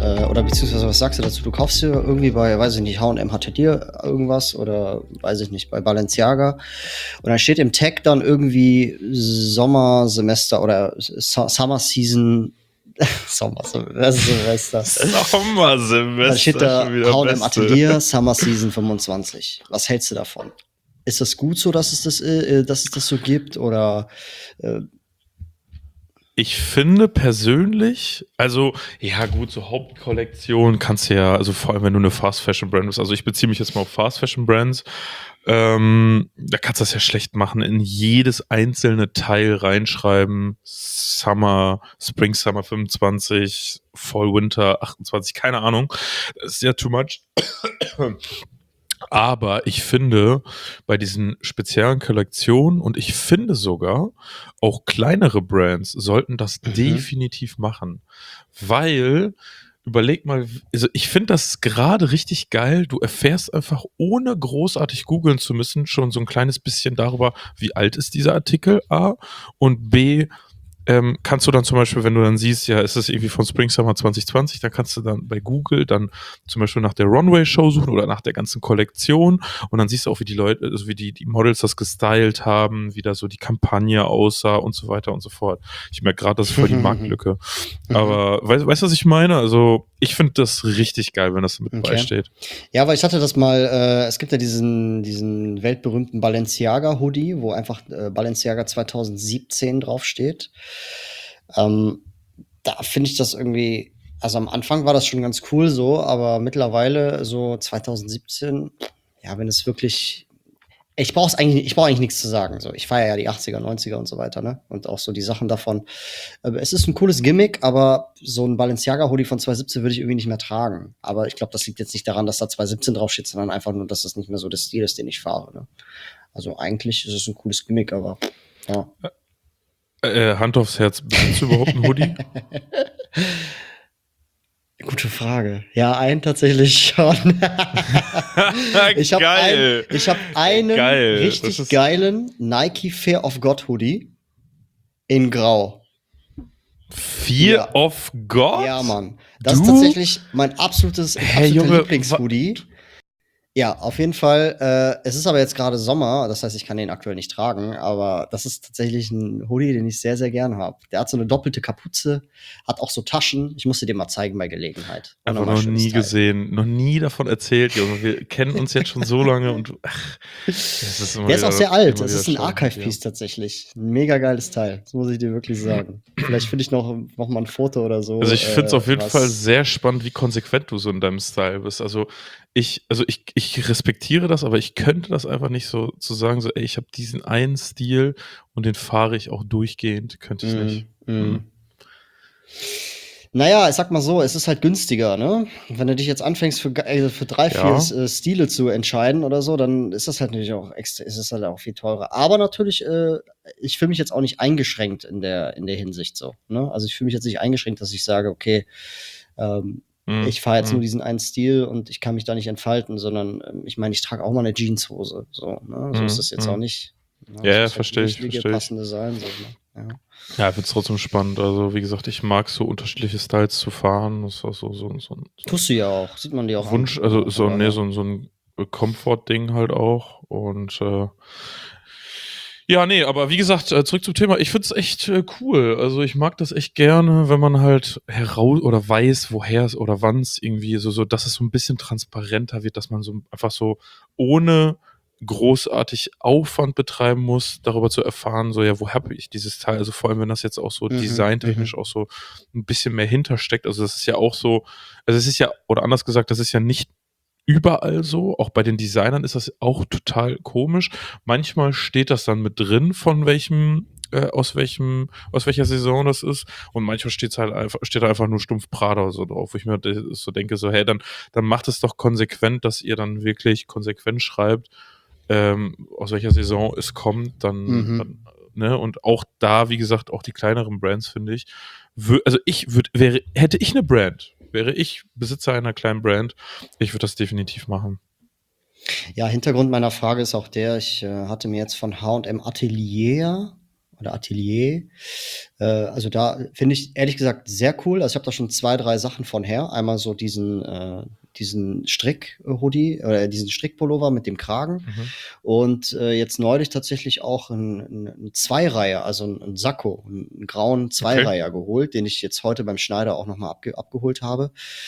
oder beziehungsweise was sagst du dazu? Du kaufst dir irgendwie bei, weiß ich nicht, H&M hatte dir irgendwas oder weiß ich nicht, bei Balenciaga und dann steht im Tag dann irgendwie Sommersemester oder Summer Season, Sommersemester. Dann steht Sommersemester, da schon wieder H&M Beste. Atelier Summer Season 25. Was hältst du davon? Ist das gut so, dass es das so gibt oder Ich finde persönlich, also, ja gut, so Hauptkollektion kannst du ja, also vor allem, wenn du eine Fast-Fashion-Brand bist, also ich beziehe mich jetzt mal auf Fast-Fashion-Brands, da kannst du das ja schlecht machen, in jedes einzelne Teil reinschreiben, Spring Summer 25, Fall Winter 28, keine Ahnung, das ist ja too much. Aber ich finde, bei diesen speziellen Kollektionen und ich finde sogar, auch kleinere Brands sollten das definitiv machen. Weil, überleg mal, also ich finde das gerade richtig geil. Du erfährst einfach, ohne großartig googeln zu müssen, schon so ein kleines bisschen darüber, wie alt ist dieser Artikel, A, und B, kannst du dann zum Beispiel, wenn du dann siehst, ja, ist es irgendwie von Spring Summer 2020, dann kannst du dann bei Google dann zum Beispiel nach der Runway-Show suchen oder nach der ganzen Kollektion und dann siehst du auch, wie die Leute, also wie die Models das gestylt haben, wie da so die Kampagne aussah und so weiter und so fort. Ich merke gerade, das ist voll die Marktlücke. Aber weißt du, was ich meine? Also ich finde das richtig geil, wenn das mit beisteht. Ja, weil ich hatte das mal, es gibt ja diesen weltberühmten Balenciaga-Hoodie, wo einfach Balenciaga 2017 draufsteht. Da finde ich das irgendwie, also am Anfang war das schon ganz cool so, aber mittlerweile so 2017, ja, wenn es wirklich, ich brauche eigentlich nichts zu sagen. So, ich feiere ja die 80er, 90er und so weiter, ne? Und auch so die Sachen davon. Es ist ein cooles Gimmick, aber so ein Balenciaga-Hoodie von 2017 würde ich irgendwie nicht mehr tragen. Aber ich glaube, das liegt jetzt nicht daran, dass da 2017 draufsteht, sondern einfach nur, dass das nicht mehr so der Stil ist, den ich fahre. Ne? Also eigentlich ist es ein cooles Gimmick, aber ja. Hand aufs Herz, besitzt du überhaupt einen Hoodie? Gute Frage. Ja, einen tatsächlich schon. Ich habe Geil. einen Geil. richtig geilen Nike Fear of God Hoodie in Grau. Fear of God? Ja, Mann. Das ist tatsächlich mein absoluter Junge, Lieblingshoodie. Ja, auf jeden Fall. Es ist aber jetzt gerade Sommer, das heißt, ich kann den aktuell nicht tragen, aber das ist tatsächlich ein Hoodie, den ich sehr, sehr gern habe. Der hat so eine doppelte Kapuze, hat auch so Taschen. Ich muss dir den mal zeigen bei Gelegenheit. Einfach noch nie gesehen, noch nie davon erzählt, Junge. Wir kennen uns jetzt schon so lange und das ist immer der ist auch sehr alt. Das ist ein Archive-Piece tatsächlich. Ein mega geiles Teil. Das muss ich dir wirklich sagen. Vielleicht finde ich noch mal ein Foto oder so. Also ich finde es auf jeden Fall sehr spannend, wie konsequent du so in deinem Style bist. Also ich respektiere das, aber ich könnte das einfach nicht so zu sagen, so, ey, ich habe diesen einen Stil und den fahre ich auch durchgehend, könnte ich nicht. Naja, ich sag mal so, es ist halt günstiger, ne? Wenn du dich jetzt anfängst für 3, 4 Stile zu entscheiden oder so, dann ist das halt natürlich auch extra, ist es halt auch viel teurer. Aber natürlich, ich fühle mich jetzt auch nicht eingeschränkt in der Hinsicht so, ne? Also ich fühle mich jetzt nicht eingeschränkt, dass ich sage, okay, ich fahre jetzt nur diesen einen Stil und ich kann mich da nicht entfalten, sondern ich meine, ich trage auch mal eine Jeanshose, so, ne? So ist das jetzt auch nicht. Ne? Ja, verstehe ich. Passende sein, so, ne? Ja. Ja, ich finde es trotzdem spannend. Also, wie gesagt, ich mag so unterschiedliche Styles zu fahren. Das ist auch so Tust du ja auch, sieht man dir auch Wunsch, an. also so ein Komfort-Ding halt auch. Und ja, nee, aber wie gesagt, zurück zum Thema. Ich finde es echt cool. Also ich mag das echt gerne, wenn man halt heraus oder weiß, woher es oder wann es irgendwie so, dass es so ein bisschen transparenter wird, dass man so einfach so ohne großartig Aufwand betreiben muss, darüber zu erfahren, so, ja, wo habe ich dieses Teil? Also vor allem, wenn das jetzt auch so designtechnisch auch so ein bisschen mehr hintersteckt. Also das ist ja auch so, also es ist ja, oder anders gesagt, das ist ja nicht überall so. Auch bei den Designern ist das auch total komisch. Manchmal steht das dann mit drin, von welchem, aus welcher Saison das ist. Und manchmal steht da einfach nur stumpf Prada so drauf, wo ich mir so denke, so, hey, dann macht es doch konsequent, dass ihr dann wirklich konsequent schreibt, aus welcher Saison es kommt, dann, ne, und auch da, wie gesagt, auch die kleineren Brands, finde ich, also hätte ich eine Brand, wäre ich Besitzer einer kleinen Brand, ich würde das definitiv machen. Ja, Hintergrund meiner Frage ist auch der, ich hatte mir jetzt von H&M Atelier oder Atelier. Also da finde ich ehrlich gesagt sehr cool. Also ich habe da schon 2, 3 Sachen von her. Einmal so diesen Strick-Hoodie oder diesen Strickpullover mit dem Kragen. Und jetzt neulich tatsächlich auch ein Zweireiher, also ein Sakko, einen grauen Zweireiher geholt, den ich jetzt heute beim Schneider auch nochmal abgeholt habe.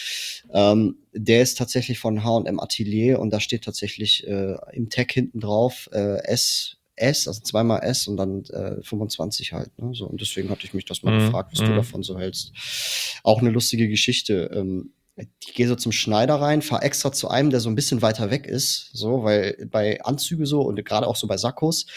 Der ist tatsächlich von H&M Atelier und da steht tatsächlich im Tag hinten drauf S, also zweimal S und dann 25 halt. Ne? So, und deswegen hatte ich mich das mal gefragt, was du davon so hältst. Auch eine lustige Geschichte. Ich gehe so zum Schneider rein, fahre extra zu einem, der so ein bisschen weiter weg ist, so, weil bei Anzüge so und gerade auch so bei Sakkos,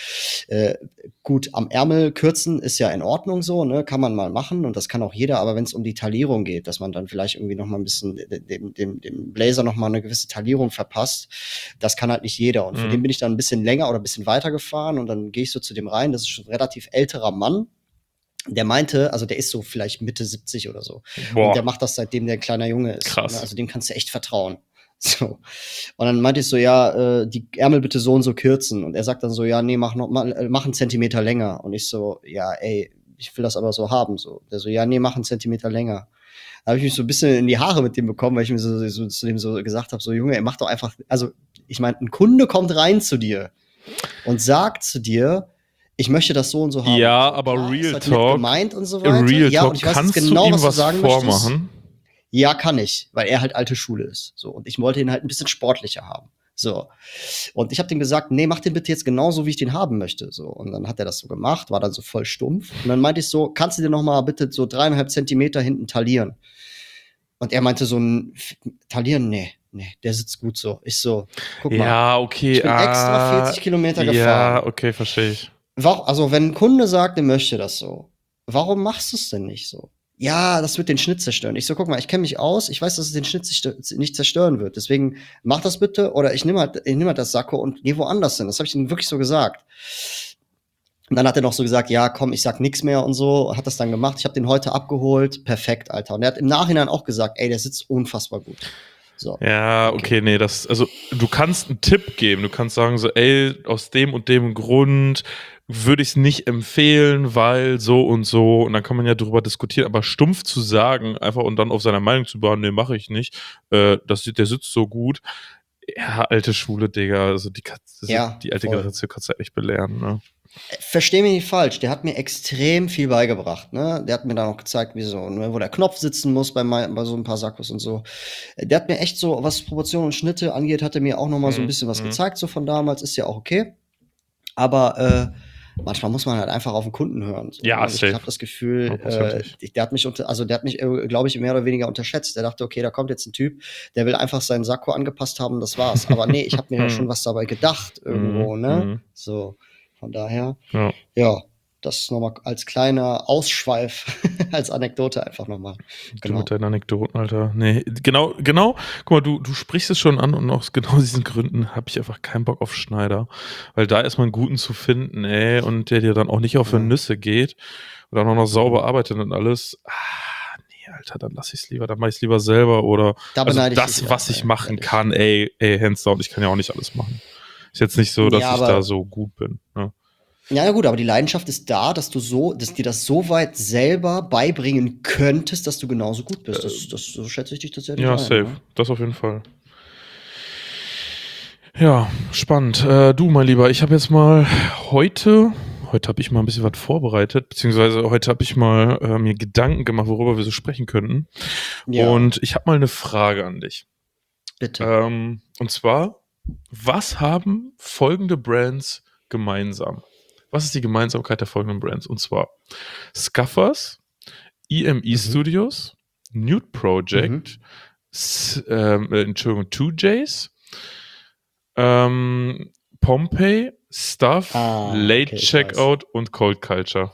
gut, am Ärmel kürzen ist ja in Ordnung so, ne, kann man mal machen und das kann auch jeder, aber wenn es um die Taillierung geht, dass man dann vielleicht irgendwie noch mal ein bisschen dem Blazer noch mal eine gewisse Taillierung verpasst, das kann halt nicht jeder und für den bin ich dann ein bisschen länger oder ein bisschen weiter gefahren und dann gehe ich so zu dem rein, das ist schon ein relativ älterer Mann. Der meinte, also der ist so vielleicht Mitte 70 oder so. Boah. Und der macht das, seitdem der ein kleiner Junge ist. Krass. Ne? Also dem kannst du echt vertrauen. So. Und dann meinte ich so, ja, die Ärmel bitte so und so kürzen. Und er sagt dann so, ja, nee, mach einen Zentimeter länger. Und ich so, ja, ey, ich will das aber so haben. So. Der so, ja, nee, mach einen Zentimeter länger. Da habe ich mich so ein bisschen in die Haare mit dem bekommen, weil ich mir so zu dem so gesagt habe, so, Junge, ey, mach doch einfach, also ich meine, ein Kunde kommt rein zu dir und sagt zu dir, ich möchte das so und so haben. Ja, so, aber klar, Real halt Talk, gemeint und so weiter. Real ja, Talk, und ich weiß kannst jetzt genau, du ihm was du sagen vormachen? möchtest. Ja, kann ich, weil er halt alte Schule ist. So, und ich wollte ihn halt ein bisschen sportlicher haben. So. Und ich habe dem gesagt, nee, mach den bitte jetzt genauso, wie ich den haben möchte. So. Und dann hat er das so gemacht, war dann so voll stumpf. Und dann meinte ich so, kannst du dir noch mal bitte so 3,5 Zentimeter hinten taillieren? Und er meinte so, taillieren, nee, der sitzt gut so. Ich so, guck mal. Ja, okay. Ich bin extra 40 Kilometer gefahren. Ja, okay, verstehe ich. Also, wenn ein Kunde sagt, er möchte das so, warum machst du es denn nicht so? Ja, das wird den Schnitt zerstören. Ich so, guck mal, ich kenne mich aus, ich weiß, dass es den Schnitt nicht zerstören wird. Deswegen mach das bitte oder ich nehme halt das Sakko und geh woanders hin. Das habe ich ihm wirklich so gesagt. Und dann hat er noch so gesagt, ja, komm, ich sag nix mehr und so, hat das dann gemacht. Ich habe den heute abgeholt, perfekt, Alter. Und er hat im Nachhinein auch gesagt, ey, der sitzt unfassbar gut. So. Ja, okay, nee, also du kannst einen Tipp geben, du kannst sagen so, ey, aus dem und dem Grund würde ich es nicht empfehlen, weil so und so, und dann kann man ja drüber diskutieren, aber stumpf zu sagen, einfach und dann auf seiner Meinung zu beharren, nee, mache ich nicht, der sitzt so gut, ja, alte Schule, Digga, also die alte Generation kannst du ja echt belehren, ne? Versteh mich nicht falsch, der hat mir extrem viel beigebracht, ne? Der hat mir dann auch gezeigt, wo der Knopf sitzen muss bei so ein paar Sakkos und so. Der hat mir echt so, was Proportionen und Schnitte angeht, hat er mir auch noch mal so ein bisschen was gezeigt, so von damals, ist ja auch okay. Aber manchmal muss man halt einfach auf den Kunden hören. So. Ja, ich habe das Gefühl, der hat mich, glaube ich, mehr oder weniger unterschätzt. Der dachte, okay, da kommt jetzt ein Typ, der will einfach seinen Sakko angepasst haben, das war's. Aber nee, ich habe mir ja schon was dabei gedacht irgendwo, ne? So. Von daher, ja, das nochmal als kleiner Ausschweif, als Anekdote einfach nochmal. Genau. Du mit deinen Anekdoten, Alter. Nee, genau. Guck mal, du sprichst es schon an und aus genau diesen Gründen habe ich einfach keinen Bock auf Schneider. Weil da ist man einen guten zu finden, ey, und der dir dann auch nicht auf die Nüsse geht und dann auch noch sauber arbeitet und alles. Nee, Alter, dann lass ich es lieber, dann mach ich es lieber selber oder was ich machen kann, ey, hands down, ich kann ja auch nicht alles machen. Ist jetzt nicht so, dass ich da so gut bin. Ne? Ja, gut, aber die Leidenschaft ist da, dass dir das so weit selber beibringen könntest, dass du genauso gut bist. So schätze ich dich tatsächlich ein. Ja, safe. Ne? Das auf jeden Fall. Ja, spannend. Du, mein Lieber, ich habe jetzt mal heute habe ich mal ein bisschen was vorbereitet, beziehungsweise heute habe ich mal mir Gedanken gemacht, worüber wir so sprechen könnten. Ja. Und ich habe mal eine Frage an dich. Bitte. Und zwar, was haben folgende Brands gemeinsam? Was ist die Gemeinsamkeit der folgenden Brands? Und zwar Scuffers, EME Studios, Nude Project, 2Js, Pompeii, Stuff, Late Checkout und Cold Culture.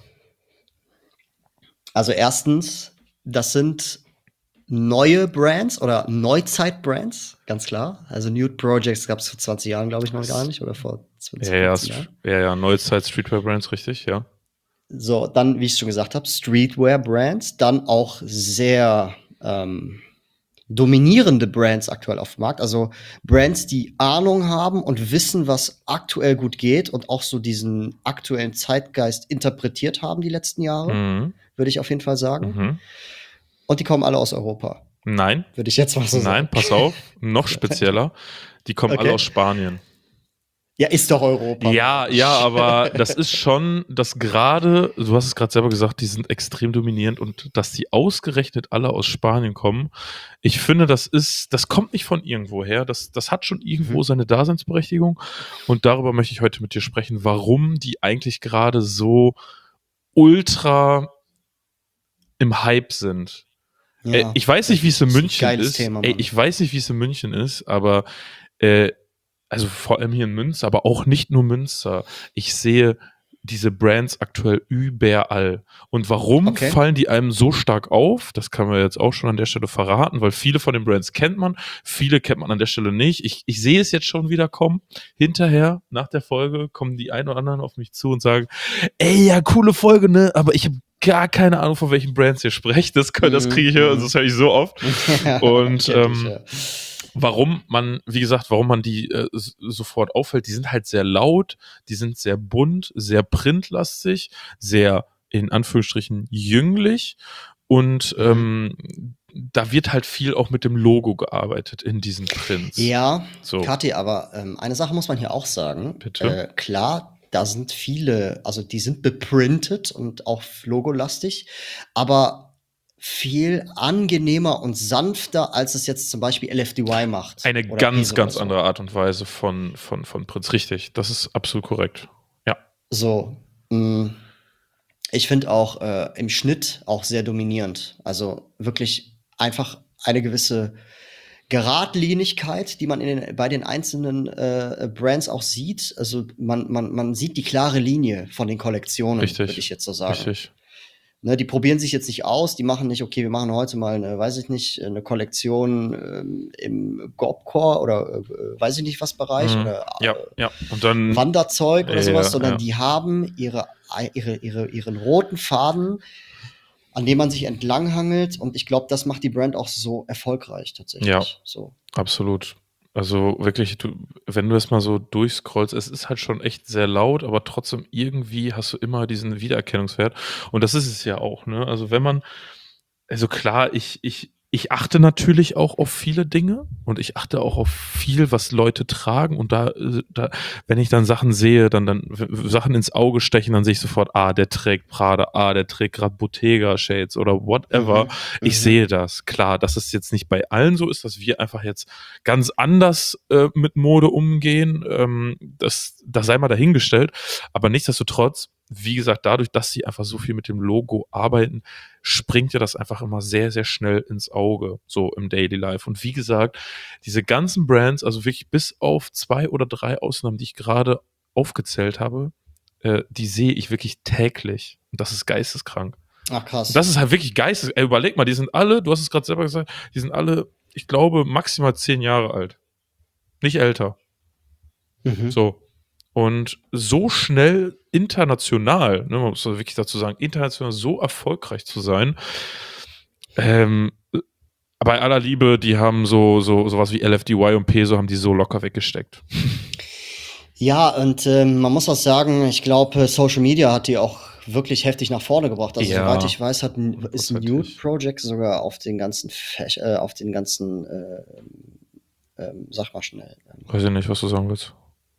Also erstens, das sind neue Brands oder Neuzeit-Brands, ganz klar. Also Nude Projects gab es vor 20 Jahren, glaube ich, noch gar nicht. Oder vor 20 Jahren. Ja, Neuzeit Streetwear-Brands, richtig, ja. So, dann, wie ich schon gesagt habe, Streetwear-Brands. Dann auch sehr dominierende Brands aktuell auf dem Markt. Also Brands, die Ahnung haben und wissen, was aktuell gut geht und auch so diesen aktuellen Zeitgeist interpretiert haben die letzten Jahre, Mhm. würde ich auf jeden Fall sagen. Mhm. Und die kommen alle aus Europa, Nein, würde ich jetzt mal so sagen. nein, pass auf, noch spezieller. Die kommen alle Okay. aus Spanien. Ja, ist doch Europa. Ja, Mensch. ja, aber das ist schon, dass gerade, du hast es gerade selber gesagt, die sind extrem dominierend und dass die ausgerechnet alle aus Spanien kommen, ich finde, das kommt nicht von irgendwo her, das hat schon irgendwo seine Daseinsberechtigung und darüber möchte ich heute mit dir sprechen, warum die eigentlich gerade so ultra im Hype sind. Ja, Ich weiß nicht, wie es in das ist ein München geiles ist. Thema, Mann. Ich weiß nicht, wie es in München ist, aber also vor allem hier in Münster, aber auch nicht nur Münster. Ich sehe diese Brands aktuell überall. Und warum Okay. fallen die einem so stark auf? Das kann man jetzt auch schon an der Stelle verraten, weil viele von den Brands kennt man, viele kennt man an der Stelle nicht. Ich sehe es jetzt schon wieder kommen. Hinterher, nach der Folge, kommen die ein oder anderen auf mich zu und sagen, ey, ja, coole Folge, ne? Aber ich habe gar keine Ahnung, von welchen Brands ihr sprecht. Das kriege ich, das höre ich so oft. Und warum man die sofort auffällt, die sind halt sehr laut, die sind sehr bunt, sehr printlastig, sehr in Anführungsstrichen jünglich und da wird halt viel auch mit dem Logo gearbeitet in diesen Prints. Ja, so. Kathi, aber eine Sache muss man hier auch sagen. Bitte? Klar, da sind viele, also die sind beprintet und auch logolastig, aber viel angenehmer und sanfter, als es jetzt zum Beispiel LFDY macht. Eine oder ganz, Peso ganz oder so. andere Art und Weise von Prints. Richtig, das ist absolut korrekt. Ja. So, ich finde auch im Schnitt auch sehr dominierend. Also wirklich einfach eine gewisse Geradlinigkeit, die man bei den einzelnen Brands auch sieht. Also man sieht die klare Linie von den Kollektionen, würde ich jetzt so sagen. Richtig. Ne, die probieren sich jetzt nicht aus, die machen nicht, okay, wir machen heute mal eine, weiß ich nicht, eine Kollektion im Gorbcore oder weiß ich nicht was Bereich oder ja. Und dann Wanderzeug oder sowas, sondern ja. die haben ihren roten Faden, an dem man sich entlanghangelt und ich glaube, das macht die Brand auch so erfolgreich tatsächlich. Ja, so. Absolut. Also wirklich, wenn du es mal so durchscrollst, es ist halt schon echt sehr laut, aber trotzdem irgendwie hast du immer diesen Wiedererkennungswert. Und das ist es ja auch, ne? Also wenn man, also klar, ich achte natürlich auch auf viele Dinge und ich achte auch auf viel, was Leute tragen und da wenn ich dann Sachen sehe, dann Sachen ins Auge stechen, dann sehe ich sofort, der trägt Prada, der trägt gerade Bottega Shades oder whatever. Ich sehe das. Klar, dass es jetzt nicht bei allen so ist, dass wir einfach jetzt ganz anders mit Mode umgehen, das sei mal dahingestellt, aber nichtsdestotrotz, wie gesagt, dadurch, dass sie einfach so viel mit dem Logo arbeiten, springt ja das einfach immer sehr, sehr schnell ins Auge, so im Daily Life. Und wie gesagt, diese ganzen Brands, also wirklich bis auf 2 oder 3 Ausnahmen, die ich gerade aufgezählt habe, die sehe ich wirklich täglich. Und das ist geisteskrank. Ach krass. Das ist halt wirklich geisteskrank. Überleg mal, die sind alle, du hast es gerade selber gesagt, die sind alle, ich glaube, maximal 10 Jahre alt. Nicht älter. So. Und so schnell international, ne, man muss wirklich dazu sagen, international so erfolgreich zu sein, bei aller Liebe, die haben sowas wie LFDY und Peso haben die so locker weggesteckt. Ja, und man muss auch sagen, ich glaube, Social Media hat die auch wirklich heftig nach vorne gebracht. Also soweit ich weiß, ist Nude Project sogar auf den ganzen sag mal schnell. Weiß ich nicht, was du sagen willst.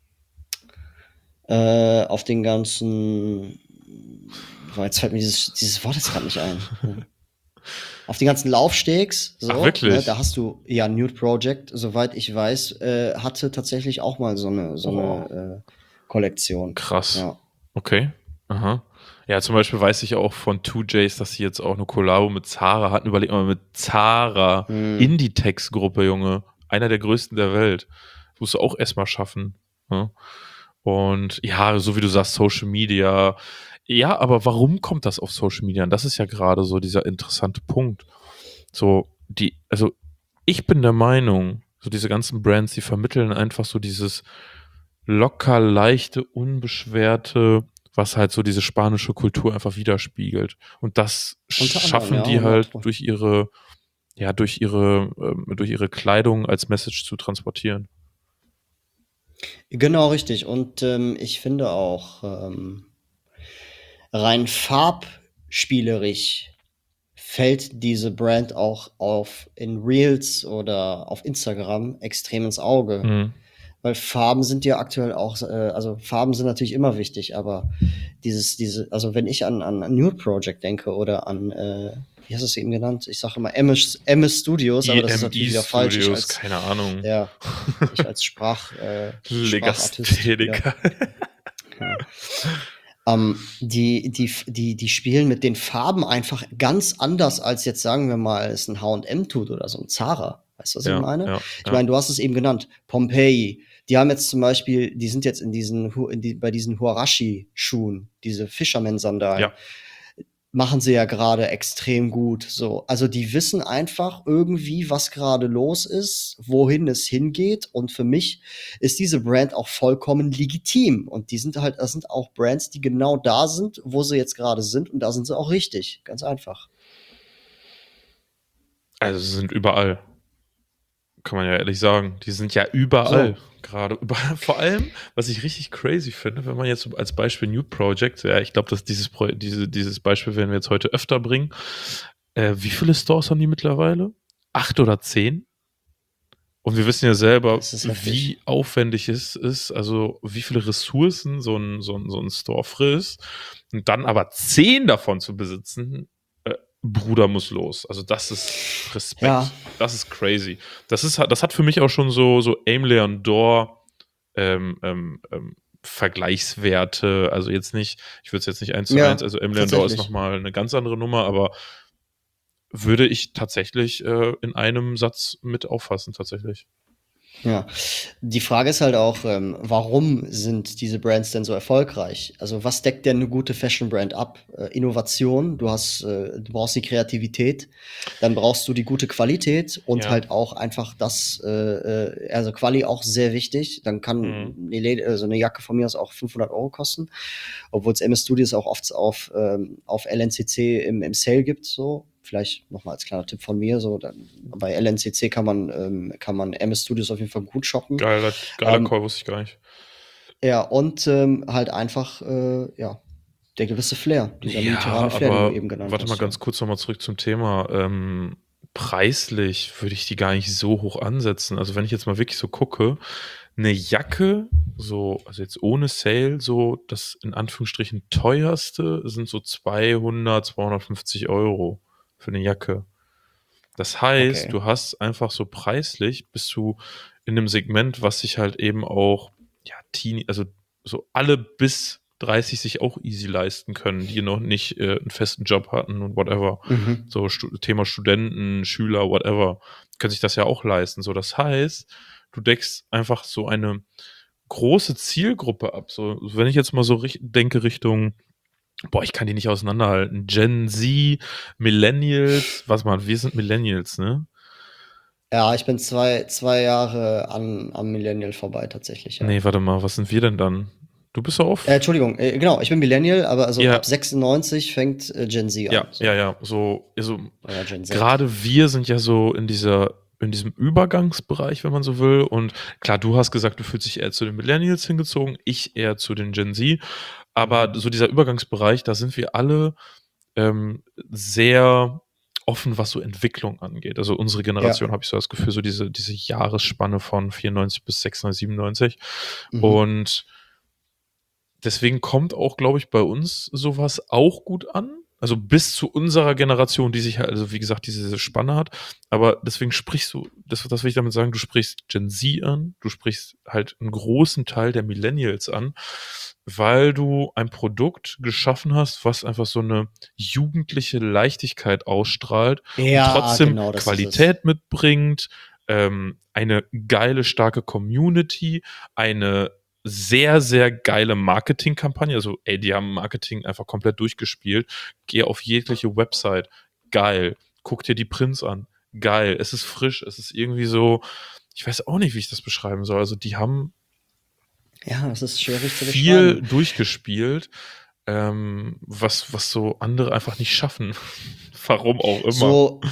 Auf den ganzen, jetzt fällt mir dieses Wort jetzt gerade nicht ein. Auf den ganzen Laufstegs, so, ach, wirklich? Ne, da hast du, ja, Nude Project, soweit ich weiß, hatte tatsächlich auch mal so eine Kollektion. Krass. Ja. Okay. Aha. Ja, zum Beispiel weiß ich auch von 2Js, dass sie jetzt auch eine Collabo mit Zara hatten. Überleg mal, mit Zara, Inditex-Gruppe, Junge. Einer der größten der Welt. Das musst du auch erstmal schaffen. Ja? Und ja, so wie du sagst, Social Media. Ja, aber warum kommt das auf Social Media? Und das ist ja gerade so dieser interessante Punkt. So, also ich bin der Meinung, so diese ganzen Brands, die vermitteln einfach so dieses locker, leichte, unbeschwerte, was halt so diese spanische Kultur einfach widerspiegelt. Und das schaffen die halt durch ihre ja, durch ihre Kleidung als Message zu transportieren. Genau, richtig. Und ich finde auch, rein farbspielerisch fällt diese Brand auch in Reels oder auf Instagram extrem ins Auge. Mhm. Weil Farben sind ja aktuell auch, also Farben sind natürlich immer wichtig, aber also wenn ich an Nude Project denke oder an, wie hast du es eben genannt? Ich sage immer MS Studios, aber das ist natürlich EMI wieder falsch. Studios, keine Ahnung. Ja, ich als Sprachartist wieder. Legastheniker. Ja. Die spielen mit den Farben einfach ganz anders als jetzt, sagen wir mal, es ein H&M tut oder so ein Zara. Weißt du, was ich Ja, meine? ja, Ich ja. meine, du hast es eben genannt, Pompeii. Die haben jetzt zum Beispiel, die sind jetzt bei diesen Huarashi-Schuhen, diese Fisherman-Sandalen, Ja. machen sie ja gerade extrem gut. So, also die wissen einfach irgendwie, was gerade los ist, wohin es hingeht. Und für mich ist diese Brand auch vollkommen legitim. Und das sind auch Brands, die genau da sind, wo sie jetzt gerade sind. Und da sind sie auch richtig. Ganz einfach. Also sie sind überall. Kann man ja ehrlich sagen. Die sind ja überall. So. Gerade überall. Vor allem, was ich richtig crazy finde, wenn man jetzt als Beispiel Nude Project, ja, ich glaube, dass dieses Beispiel werden wir jetzt heute öfter bringen. Wie viele Stores haben die mittlerweile? 8 oder 10? Und wir wissen ja selber, Das ist heftig. wie aufwendig es ist, also wie viele Ressourcen so ein Store frisst. Und dann aber 10 davon zu besitzen, Bruder muss los. Also das ist Respekt. Ja. Das ist crazy. Das hat für mich auch schon so Aim Leon Dor Vergleichswerte. Also jetzt nicht, ich würde es jetzt nicht 1:1, also Aim Leon Dor ist tatsächlich. nochmal eine ganz andere Nummer, aber würde ich tatsächlich in einem Satz mit auffassen, tatsächlich. Ja, die Frage ist halt auch, warum sind diese Brands denn so erfolgreich? Also was deckt denn eine gute Fashion-Brand ab? Innovation, du brauchst die Kreativität, dann brauchst du die gute Qualität und Ja. halt auch einfach also Quali auch sehr wichtig. Dann kann Mhm. so eine Jacke von mir aus auch 500 Euro kosten, obwohl es MS Studios auch oft auf LNCC im Sale gibt, so. Vielleicht noch mal als kleiner Tipp von mir, so bei LNCC kann man MS Studios auf jeden Fall gut shoppen. Geiler Ähm, Call, wusste ich gar nicht. ja, und halt einfach, ja, der gewisse Flair, dieser Ja, mediterrane Flair, den du aber eben genannt warte mal hast, so. ganz kurz nochmal zurück zum Thema. Preislich würde ich die gar nicht so hoch ansetzen. Also wenn ich jetzt mal wirklich so gucke, eine Jacke, so, also jetzt ohne Sale, so das in Anführungsstrichen teuerste sind so 200, 250 Euro für eine Jacke. Das heißt, Okay. du hast einfach so preislich, bist du in einem Segment, was sich halt eben auch, ja, also so alle bis 30 sich auch easy leisten können, die noch nicht einen festen Job hatten und whatever. Mhm. So Thema Studenten, Schüler, whatever, können sich das ja auch leisten. So, das heißt, du deckst einfach so eine große Zielgruppe ab. So, wenn ich jetzt mal so denke Richtung, boah, ich kann die nicht auseinanderhalten. Gen Z, Millennials, wir sind Millennials, ne? Ja, ich bin zwei Jahre am Millennial vorbei tatsächlich, ja. Nee, warte mal, was sind wir denn dann? Du bist doch auf. Entschuldigung, genau, ich bin Millennial, aber also Ja, ab 96 fängt Gen Z ja, an, ja, so. ja. So, Oder Gen Z. gerade wir sind ja so in diesem Übergangsbereich, wenn man so will. Und klar, du hast gesagt, du fühlst dich eher zu den Millennials hingezogen, ich eher zu den Gen Z. Aber so dieser Übergangsbereich, da sind wir alle sehr offen, was so Entwicklung angeht. Also unsere Ja. Generation, habe ich so das Gefühl, so diese Jahresspanne von 94 bis 96, 97. Mhm. Und deswegen kommt auch, glaube ich, bei uns sowas auch gut an. Also bis zu unserer Generation, die sich halt, also wie gesagt, diese Spanne hat. Aber deswegen sprichst du, das will ich damit sagen, du sprichst Gen Z an, du sprichst halt einen großen Teil der Millennials an, weil du ein Produkt geschaffen hast, was einfach so eine jugendliche Leichtigkeit ausstrahlt und Ja, trotzdem genau, das ist es. Qualität mitbringt, eine geile, starke Community, eine sehr, sehr geile Marketingkampagne. Also, ey, die haben Marketing einfach komplett durchgespielt. Geh auf jegliche Website. Geil. Guck dir die Prints an. Geil. Es ist frisch. Es ist irgendwie so, ich weiß auch nicht, wie ich das beschreiben soll. Also, die haben Ja, das ist schwierig zu viel beschreiben. durchgespielt, was so andere einfach nicht schaffen. Warum auch immer. So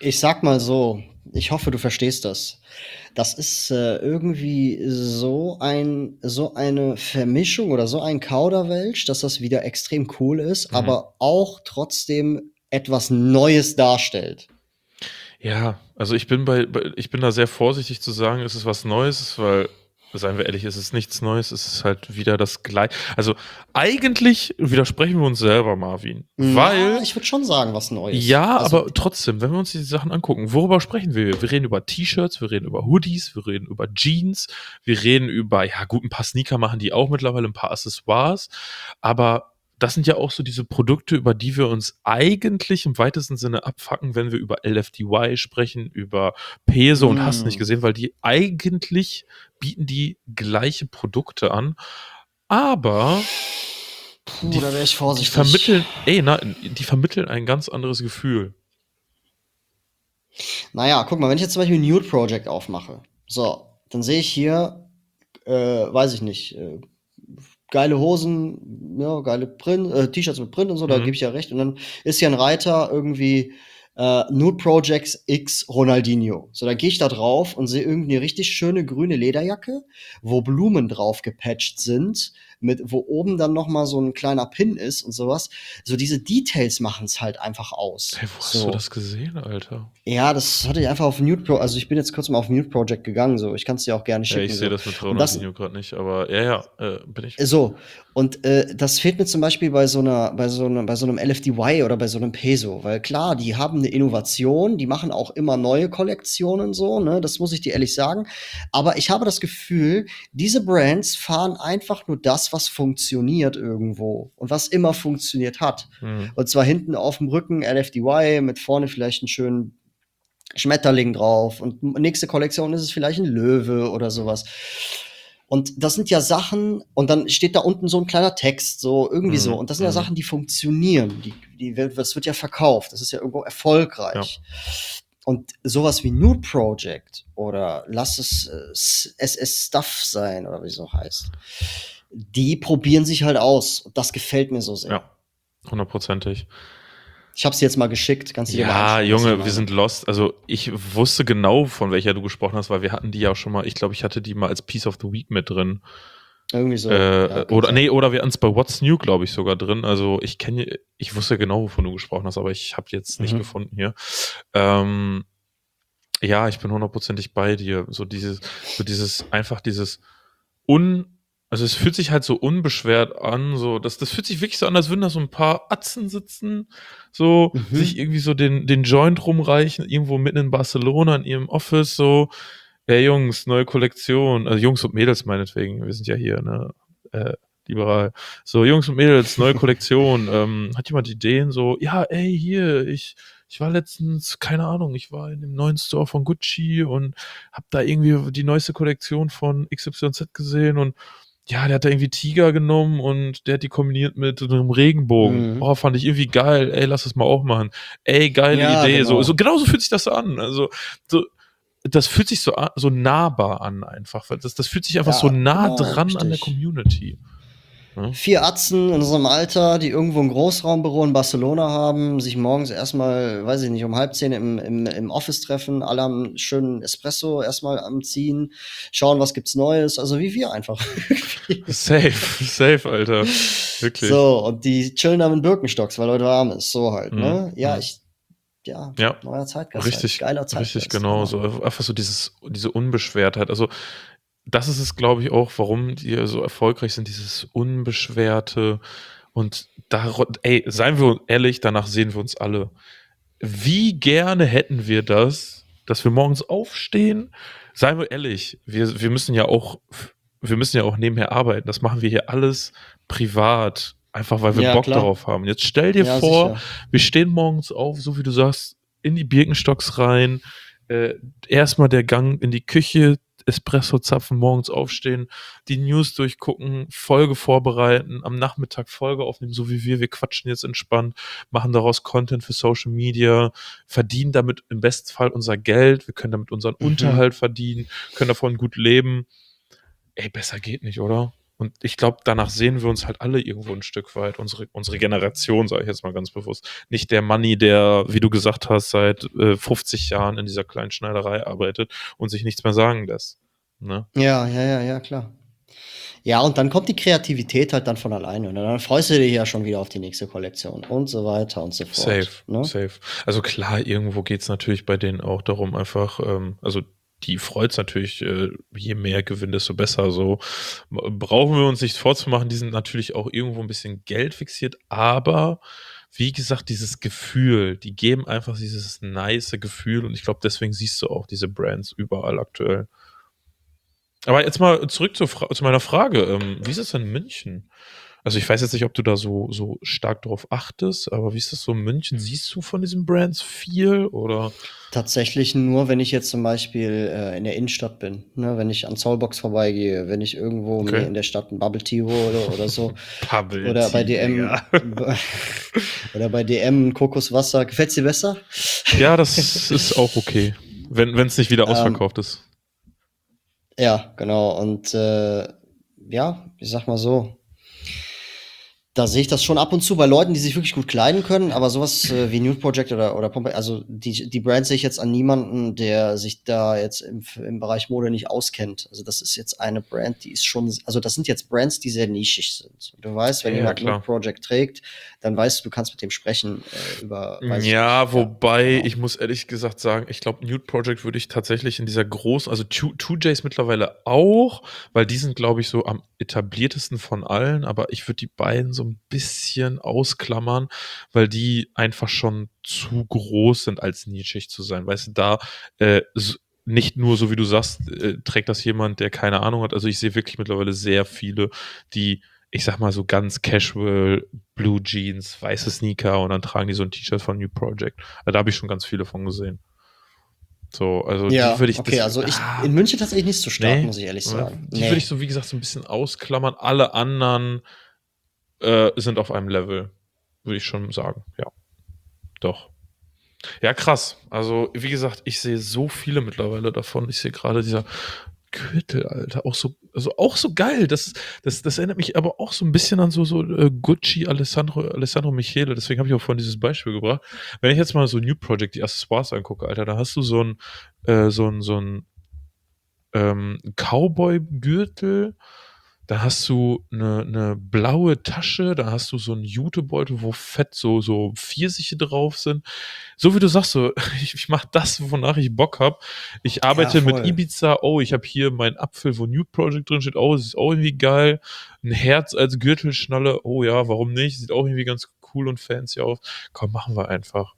Ich sag mal so, ich hoffe, du verstehst das. Das ist irgendwie so eine Vermischung oder so ein Kauderwelsch, dass das wieder extrem cool ist, Mhm. aber auch trotzdem etwas Neues darstellt. Ja, also ich bin da sehr vorsichtig zu sagen, es ist was Neues, weil, seien wir ehrlich, es ist nichts Neues, es ist halt wieder das Gleiche. Also eigentlich widersprechen wir uns selber, Marvin, Ja, weil ich würde schon sagen, was Neues. ja, Also, aber trotzdem, wenn wir uns diese Sachen angucken, worüber sprechen wir? Wir reden über T-Shirts, wir reden über Hoodies, wir reden über Jeans, wir reden über, ja gut, ein paar Sneaker machen die auch mittlerweile, ein paar Accessoires, aber das sind ja auch so diese Produkte, über die wir uns eigentlich im weitesten Sinne abfacken, wenn wir über LFDY sprechen, über Peso und hast nicht mm, gesehen, weil die eigentlich bieten die gleiche Produkte an, aber puh, da wäre ich die vorsichtig. vermitteln, die vermitteln ein ganz anderes Gefühl. Naja, guck mal, wenn ich jetzt zum Beispiel ein Nude Project aufmache, so, dann sehe ich hier, weiß ich nicht, geile Hosen, ja, geile Print, T-Shirts mit Print und so, da Mhm. gebe ich ja recht. Und dann ist hier ein Reiter irgendwie Nude Projects X Ronaldinho. So, da gehe ich da drauf und sehe irgendwie eine richtig schöne grüne Lederjacke, wo Blumen drauf gepatcht sind, wo oben dann noch mal so ein kleiner Pin ist und sowas. So diese Details machen es halt einfach aus. Hey, wo hast du So. das gesehen, Alter? Ja, das hatte ich einfach auf Nude Pro also, ich bin jetzt kurz mal auf Nude Project gegangen, so. Ich kann's dir auch gerne Ja, ich schicken, sehe so. das mit Und das Ronaldinho gerade nicht, aber ja, ja, bin ich. so, und, das fehlt mir zum Beispiel bei so 'nem LFDY oder bei so 'nem Peso, weil klar, die haben 'ne Innovation, die machen auch immer neue Kollektionen so, ne? Das muss ich dir ehrlich sagen. Aber ich habe das Gefühl, diese Brands fahren einfach nur das, was funktioniert irgendwo und was immer funktioniert hat. Mhm. Und zwar hinten aufm Rücken LFDY mit vorne vielleicht 'n schönen Schmetterling drauf und nächste Kollektion ist es vielleicht ein Löwe oder sowas. Und das sind ja Sachen, und dann steht da unten so ein kleiner Text, so irgendwie so. Mhm. Und das sind ja Mhm. Sachen, die funktionieren. Das wird ja verkauft. Das ist ja irgendwo Ja, erfolgreich. Und sowas wie Nude Project oder lass es SS Stuff sein oder wie es so heißt. Die probieren sich halt aus. Und das gefällt mir so ja, sehr. hundertprozentig. Ich habe es jetzt mal geschickt. Kannst du dir mal Ja, anschauen, was ich Junge, wir meine. sind lost. Also ich wusste genau, von welcher du gesprochen hast, weil wir hatten die ja auch schon mal, ich glaube, ich hatte die mal als Piece of the Week mit drin. Irgendwie so. Ja, kann Oder sein. nee, oder wir hatten es bei What's New, glaube ich, sogar drin. Also ich wusste genau, wovon du gesprochen hast, aber ich habe jetzt nicht Mhm. gefunden hier. Ähm, ja, ich bin hundertprozentig bei dir. Einfach dieses un, also es fühlt sich halt so unbeschwert an, so, das fühlt sich wirklich so an, als würden da so ein paar Atzen sitzen, so, sich Mhm. irgendwie so den Joint rumreichen, irgendwo mitten in Barcelona in ihrem Office, so, hey Jungs, neue Kollektion, also Jungs und Mädels meinetwegen, wir sind ja hier, ne, liberal. So, Jungs und Mädels, neue Kollektion, hat jemand Ideen? So, ja, ey, hier, ich war letztens, keine Ahnung, ich war in dem neuen Store von Gucci und hab da irgendwie die neueste Kollektion von XYZ gesehen und ja, der hat da irgendwie Tiger genommen und der hat die kombiniert mit so einem Regenbogen. Mhm. Oh, fand ich irgendwie geil. Ey, lass es mal auch machen. Ey, geile Ja, Idee. So genau. genauso fühlt sich das an. Also, so, das fühlt sich so nahbar an einfach. Das fühlt sich einfach so Ja, nah genau, dran an der richtig. Community. Ne? 4 Atzen in unserem Alter, die irgendwo ein Großraumbüro in Barcelona haben, sich morgens erstmal, weiß ich nicht, um 9:30 im Office treffen. Alle haben 'n schönen Espresso erstmal am Ziehen, schauen, was gibt's Neues, also wie wir einfach. Safe, safe, Alter. Wirklich. So, und die chillen da mit Birkenstocks, weil heute warm ist, so halt, Mhm. ne? Mhm. Ja, Ja, neuer Zeitgeist halt, richtig, geiler richtig Zeitgeist, genau. Hammer. So einfach so diese Unbeschwertheit. Also, das ist es, glaube ich, auch, warum die so erfolgreich sind, dieses Unbeschwerte. Und ey, seien wir ehrlich, danach sehen wir uns alle. Wie gerne hätten wir das, dass wir morgens aufstehen? Seien wir ehrlich, wir müssen ja auch nebenher arbeiten. Das machen wir hier alles privat, einfach weil wir Ja, Bock klar. darauf haben. Jetzt stell dir Ja, vor, sicher. wir stehen morgens auf, so wie du sagst, in die Birkenstocks rein, äh, erstmal der Gang in die Küche, Espresso zapfen, morgens aufstehen, die News durchgucken, Folge vorbereiten, am Nachmittag Folge aufnehmen, so wie wir quatschen jetzt entspannt, machen daraus Content für Social Media, verdienen damit im besten Fall unser Geld, wir können damit unseren Mhm. Unterhalt verdienen, können davon gut leben. Ey, besser geht nicht, oder? Und ich glaube, danach sehen wir uns halt alle irgendwo ein Stück weit, unsere Generation, sage ich jetzt mal ganz bewusst. Nicht der Manni, der, wie du gesagt hast, seit 50 Jahren in dieser kleinen Schneiderei arbeitet und sich nichts mehr sagen lässt. Ne? Ja, klar. Ja, und dann kommt die Kreativität halt dann von alleine und dann freust du dich ja schon wieder auf die nächste Kollektion und so weiter und so fort, ne? Safe. Also klar, irgendwo geht's natürlich bei denen auch darum, einfach, also die freut's natürlich, je mehr Gewinn, desto besser. So brauchen wir uns nicht vorzumachen, die sind natürlich auch irgendwo ein bisschen Geld fixiert, aber wie gesagt, dieses Gefühl, die geben einfach dieses nice Gefühl und ich glaube, deswegen siehst du auch diese Brands überall aktuell. Aber jetzt mal zurück zu meiner Frage. Wie ist es in München? Also ich weiß jetzt nicht, ob du da so stark drauf achtest, aber wie ist das so in München? Siehst du von diesen Brands viel oder? Tatsächlich nur, wenn ich jetzt zum Beispiel in der Innenstadt bin, ne? Wenn ich an Soulbox vorbeigehe, wenn ich irgendwo mir Okay. in der Stadt ein Bubble Tea hole oder so. Bubble Oder bei Tea, DM Digga. oder bei DM ein Kokoswasser. Gefällt's dir besser? Ja, das ist auch okay, wenn es nicht wieder ausverkauft ist. Ja, genau. Und ja, ich sag mal so, da sehe ich das schon ab und zu bei Leuten, die sich wirklich gut kleiden können, aber sowas wie Nude Project oder Pompeii, also die Brand sehe ich jetzt an niemanden, der sich da jetzt im Bereich Mode nicht auskennt. Also das ist jetzt eine Brand, die ist schon, also das sind jetzt Brands, die sehr nischig sind. Du weißt, wenn Ja, jemand Nude klar. Project trägt, dann weißt du, du kannkannst mit dem sprechen über, weiß ich Ja, nicht. wobei, Genau. ich muss ehrlich gesagt sagen, ich glaube, Nude Project würde ich tatsächlich in dieser großen, also 2Js mittlerweile auch, weil die sind, glaube ich, so am etabliertesten von allen, aber ich würde die beiden so ein bisschen ausklammern, weil die einfach schon zu groß sind, als nischig zu sein. Weißt du, da nicht nur, so wie du sagst, trägt das jemand, der keine Ahnung hat. Also ich sehe wirklich mittlerweile sehr viele, die, ich sag mal, so ganz casual Blue Jeans, weiße Sneaker und dann tragen die so ein T-Shirt von New Project. Also da habe ich schon ganz viele von gesehen. So, also die würde Ja, ich okay, das, also in München tatsächlich nicht so stark, nee, muss ich ehrlich sagen. die würde ich Nee. so, wie gesagt, so ein bisschen ausklammern. Alle anderen sind auf einem Level, würde ich schon sagen. Ja, doch. Ja, krass. Also, wie gesagt, ich sehe so viele mittlerweile davon. Ich sehe gerade dieser Gürtel, Alter, auch so geil. Das erinnert mich aber auch so ein bisschen an so Gucci, Alessandro Michele. Deswegen habe ich auch vorhin dieses Beispiel gebracht. Wenn ich jetzt mal so New Project, die Accessoires angucke, Alter, da hast du so ein Cowboy-Gürtel, da hast du eine blaue Tasche, da hast du so einen Jutebeutel, wo fett so Pfirsiche drauf sind. So wie du sagst, so, ich mache das, wonach ich Bock habe. Ich Ja, arbeite mit voll. Ibiza, oh, ich habe hier meinen Apfel, wo Nude Project drin steht, oh, das ist auch irgendwie geil. Ein Herz als Gürtelschnalle, oh ja, warum nicht? Sieht auch irgendwie ganz cool und fancy aus. Komm, machen wir einfach.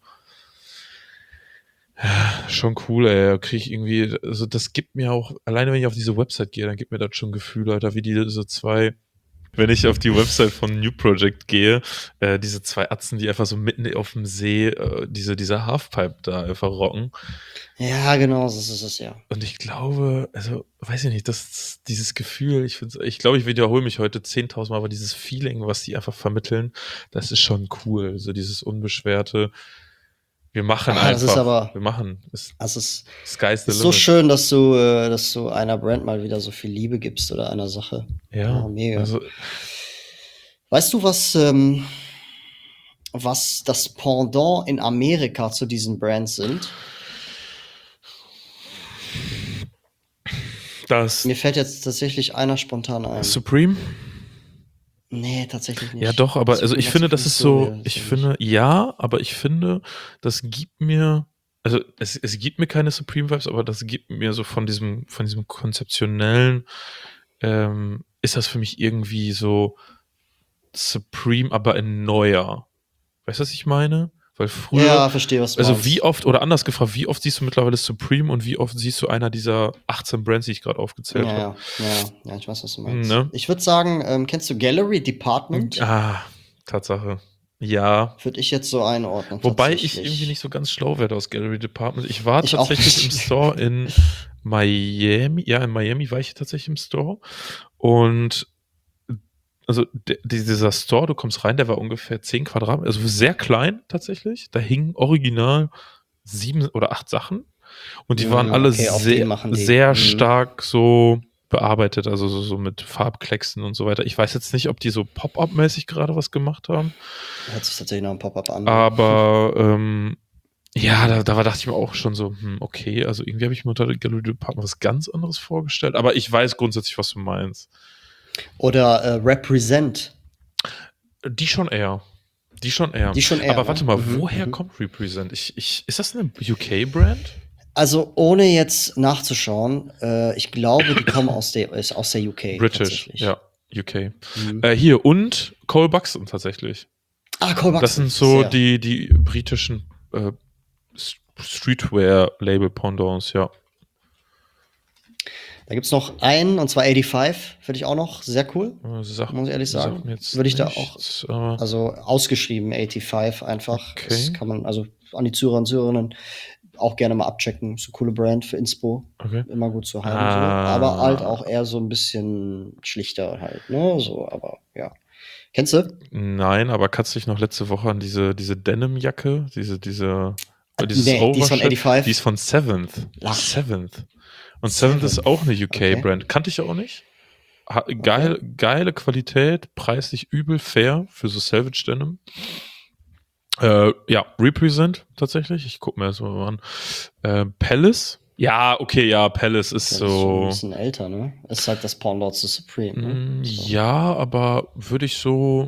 Schon cool, ey. Da kriege ich irgendwie, also das gibt mir auch, alleine wenn ich auf diese Website gehe, dann gibt mir das schon Gefühl, Alter, wie die so zwei, wenn ich auf die Website von New Project gehe, diese zwei Atzen, die einfach so mitten auf dem See diese Halfpipe da einfach rocken. Ja, genau, so ist es ja. Und ich glaube, also, weiß ich nicht, dieses Gefühl, ich glaube, ich wiederhole mich heute 10.000 Mal, aber dieses Feeling, was die einfach vermitteln, das ist schon cool. So dieses unbeschwerte, wir machen Ah, das ist einfach, aber, wir machen, also es Sky's the ist so limit. schön, dass du einer Brand mal wieder so viel Liebe gibst oder einer Sache. Ja, Ja, mega. also Weißt du, was das Pendant in Amerika zu diesen Brands sind? das Mir fällt jetzt tatsächlich einer spontan ein. Supreme. Nee, tatsächlich Ja, nicht. doch, aber also Supreme ich hat so finde, viel das ist so, Historie, ich tatsächlich. finde, ja, aber ich finde, das gibt mir, also es gibt mir keine Supreme-Vibes, aber das gibt mir so von diesem konzeptionellen, ist das für mich irgendwie so Supreme, aber in neuer. Weißt du, was ich meine? Weil früher, Ja, verstehe, was du also wie meinst. oft, oder anders gefragt, wie oft siehst du mittlerweile Supreme und wie oft siehst du einer dieser 18 Brands, die ich gerade aufgezählt habe? Ja, ich weiß, was du meinst. Ne? Ich würde sagen, kennst du Gallery Department? Tatsache. Ja. Würde ich jetzt so einordnen, Wobei ich irgendwie nicht tatsächlich. so ganz schlau werde aus Gallery Department. Ich war Ich auch tatsächlich im nicht. Store in Miami. Ja, in Miami war ich tatsächlich im Store. Und also dieser Store, du kommst rein, der war ungefähr 10 Quadratmeter, also sehr klein tatsächlich. Da hingen original 7 oder 8 Sachen. Und die waren alle Okay, auf den sehr, machen die. sehr stark so bearbeitet, also so mit Farbklecksen und so weiter. Ich weiß jetzt nicht, ob die so Pop-Up-mäßig gerade was gemacht haben, Hört sich tatsächlich nach einem Pop-Up an. aber ja, dachte ich mir auch schon so, okay, also irgendwie habe ich mir unter der Gallery Department was ganz anderes vorgestellt, aber ich weiß grundsätzlich, was du meinst. Oder Represent. Die schon eher. Die schon eher, Aber ne? warte mal, woher kommt Represent? Ist das eine UK-Brand? Also ohne jetzt nachzuschauen, ich glaube, die kommen aus der UK. British, tatsächlich. ja, UK. Hier, und Cole Buxton tatsächlich. Cole Buxton. Das sind so die britischen Streetwear-Label-Pendants, ja. Da gibt es noch einen, und zwar 85, finde ich auch noch sehr cool, muss ich ehrlich sagen. Würde ich da auch, also ausgeschrieben 85 einfach. Okay. Das kann man, also an die Zuhörer und Zuhörerinnen auch gerne mal abchecken. So coole Brand für Inspo. Okay. Immer gut zu haben. So. Aber halt auch eher so ein bisschen schlichter halt, ne? So, aber ja. Kennst du? Nein, aber kannst du dich noch letzte Woche an diese Denim-Jacke, dieses die ist von Overshirt, 85. die ist von Seventh. Ach. Seventh. Und Seventh ist auch eine UK-Brand. Kannte ich auch nicht. Geile Qualität, preislich übel fair für so Salvage Denim. Ja, Represent tatsächlich. Ich gucke mir das mal an. Palace. Ja, okay, ja, Palace ist Das so. ist schon ein bisschen älter, ne? Ist halt das Pendant zu Supreme, ne? So. Ja, aber würde ich so,